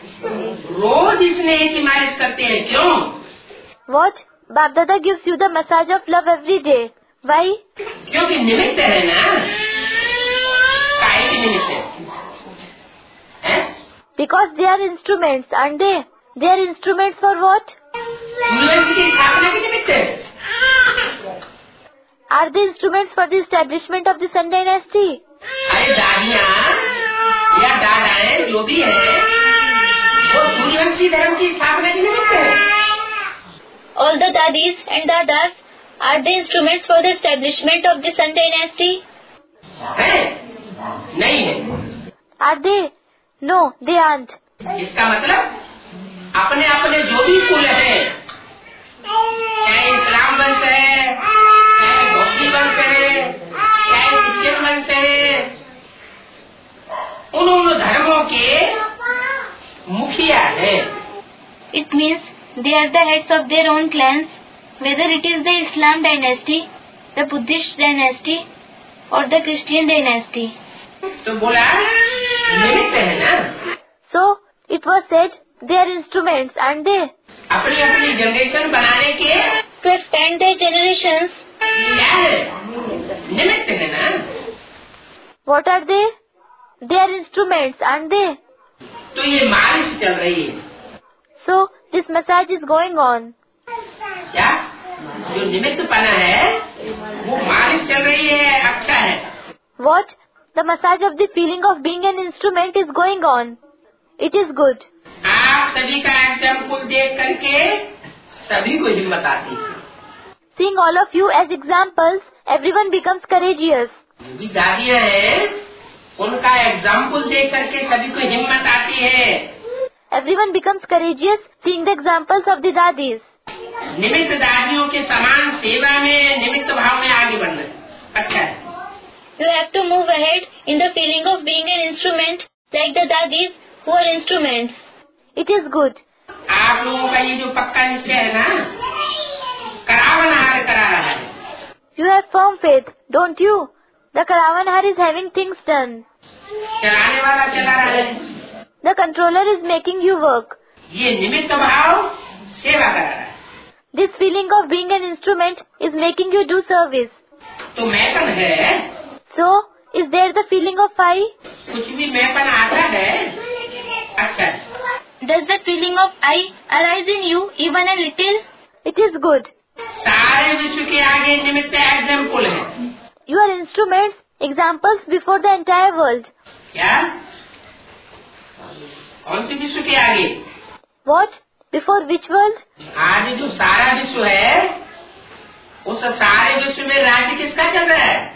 रोज स्नेह की मालिश करते हैं. क्यों? What? बाप दादा gives you the massage of love every day. Why? क्योंकि निमित्त है ना. काय के निमित्त है? Because they are instruments, aren't they? They are instruments for what? Suryavansh की स्थापना के निमित्त है. Are they instruments for the establishment of the Sun dynasty? अरे दादियाँ या दादाएं जो भी है वो सूर्यवंशी धर्म की स्थापना के निमित्त है. All the dadis and dadas are the instruments for the establishment of the Sun dynasty? है? नहीं है. Are they? No, they aren't. इसका मतलब अपने अपने जो भी कुल है, चाहे इस्लाम वंश है, चाहे बौद्ध वंश है, चाहे क्रिश्चियन वंश है, उन धर्मों के मुखिया है. It means they are the heads of their own clans, whether it is the Islam dynasty the Buddhist dynasty or the Christian dynasty. तो बोला निमित्त है ना। So it was said they are instruments, aren't they? अपनी अपनी generation बनाने के To expand their generations. क्या है? निमित्त है ना। What are they? They are instruments, aren't they? तो ये मालिश चल रही है। So this massage is going on. क्या? जो निमित्त पना है वो मालिश चल रही है, अच्छा है। What? The massage of the feeling of being an instrument is going on. It is good. आप सभी का एग्जाम्पल देख करके सभी को हिम्मत आती है। Seeing all of you as examples, everyone becomes courageous. जो भी दादियाँ हैं उनका एग्जाम्पल देख करके सभी को हिम्मत आती है। Everyone becomes courageous seeing the examples of the dadis. निमित्त दादियों के समान सेवा में, निमित्त भाव में आगे बढ़ना अच्छा है। You have to move ahead in the feeling of being an instrument like the dadis who are instruments. It is good. आप लोगों का ये जो पक्का निश्चय है ना, करावनहार करा रहा है। You have firm faith, don't you? The Karavanhar is having things done. चलाने वाला चला रहा है। The controller is making you work. ये निमित्त भाव सेवा करा रहा है। This feeling of being an instrument is making you do service. तो मैंपन है। So, is there the feeling of I? कुछ भी मैंपन आता है, अच्छा है। Does the feeling of I arise in you even a little? It is good. सारे विश्व के आगे निमित्त एग्जाम्पल है। You are instruments, examples before the entire world. क्या? कौन से विश्व के आगे? What? Before which world? आज जो सारा विश्व है, उस सारे विश्व में राज्य किसका चल रहा है?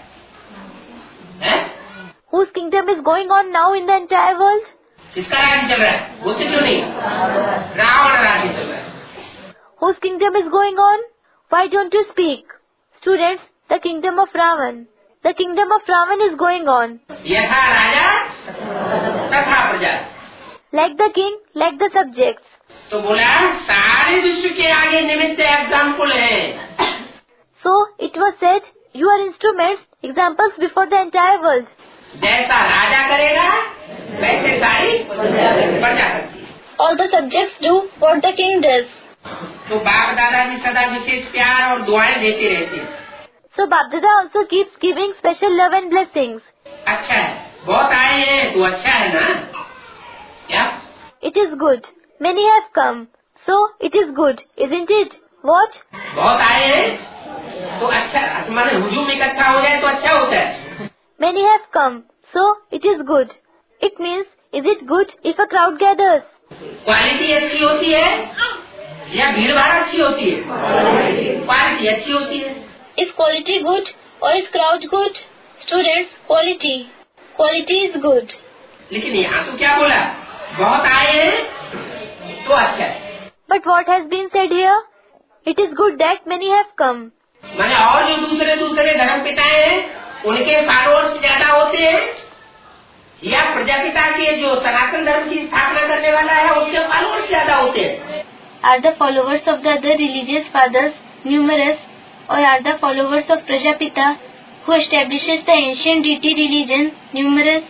Whose kingdom is going on now in the entire world? किसका राज्य चल रहा है? बोलते क्यों नहीं? रावण राज्य चल रहा है। Whose kingdom is going on? Why don't you speak? Students, the kingdom of Ravan. The kingdom of Ravan is going on. यथा राजा तथा प्रजा। Like the king, like the subjects. तो बोला सारे विश्व के आगे निमित्त एग्जाम्पल है। So it was said, you are instruments, examples before the entire world. जैसा राजा करेगा वैसे सारी प्रजा करती है। All the subjects do what the king does. तो बाप दादा भी सदा विशेष प्यार और दुआएं देते रहते हैं। So Babdada also keeps giving special love and blessings. अच्छा है, बहुत आए हैं तो अच्छा है ना? क्या? It is good. Many have come. So it is good, isn't it? What? बहुत आए हैं तो अच्छा, माने हुजूम इकट्ठा हो जाए तो अच्छा होता है। Many have come. So it is good. It means, is it good if a crowd gathers? Quality अच्छी होती है या भीड़ भाड़ अच्छी होती है? क्वालिटी अच्छी होती है। Is quality good or is crowd good? Students, quality. Quality is good. लेकिन यहाँ तो क्या बोला? बहुत आए हैं तो अच्छा है। But what has been said here? It is good that many have come. माने और जो दूसरे दूसरे धर्म पिताएं हैं उनके फॉलोअर्स ज्यादा होते हैं या प्रजापिता के जो सनातन धर्म की स्थापना करने वाला है उसके फॉलोअर्स ज्यादा होते हैं? Are the followers of the other religious fathers numerous, or are the followers of Prajapita, who establishes the ancient deity religion, numerous?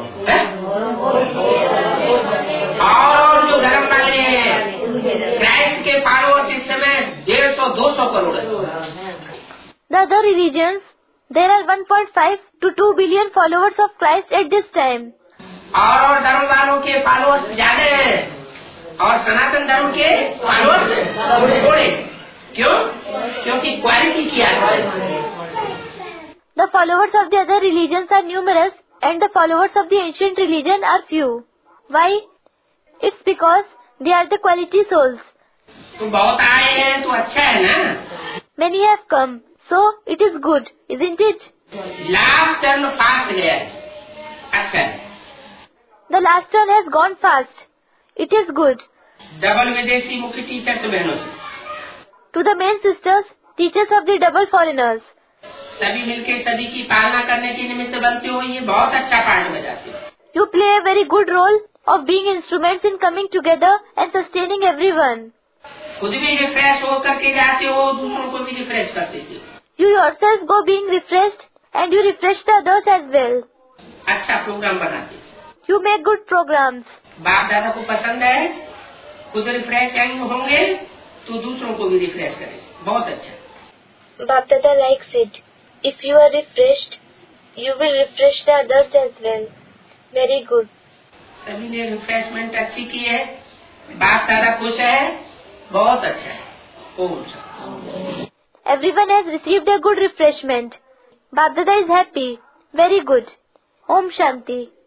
और जो धर्म वाले हैं क्राइस्ट के फॉलोअर्स इस समय 150-200 करोड़ है। The other religions, there are 1.5 to 2 billion followers of Christ at this time. और धर्म वालों के फॉलोअर्स ज्यादा हैं और सनातन धर्म के फॉलोअर्स थोड़े। क्यों? क्योंकि क्वालिटी किया है। The followers of the other religions are numerous and the followers of the ancient religion are few. Why? It's because they are the quality souls. तो बहुत आए हैं तो अच्छा है ना? Many have come, so it is good, isn't it? Last turn fast गया है, अच्छा है। The last turn has gone fast. It is good. Double विदेशी मुख्य टीचर्स बहनों से To the main sisters, teachers of the double foreigners. सभी मिलके सभी की पालना करने के निमित्त बनते हो, ये बहुत अच्छा पार्ट बजाते हो। You play a very good role of being instruments in coming together and sustaining everyone. खुद भी रिफ्रेश हो करके जाते हो, दूसरों को भी रिफ्रेश करते थे। You yourself go being refreshed and you refresh the others as well. अच्छा प्रोग्राम बनाते। You make good programs. बाप दादा को पसंद है, खुद रिफ्रेश होंगे तो दूसरों को भी रिफ्रेश करें। बहुत अच्छा। बाप दादा likes it. If you are refreshed, you will refresh the others as well. Very good. सभी ने रिफ्रेशमेंट अच्छी की है, बाप दादा खुश है, बहुत अच्छा है। Om Shanti. Everyone has received a good refreshment. Bap Dada is happy. Very good. Om Shanti.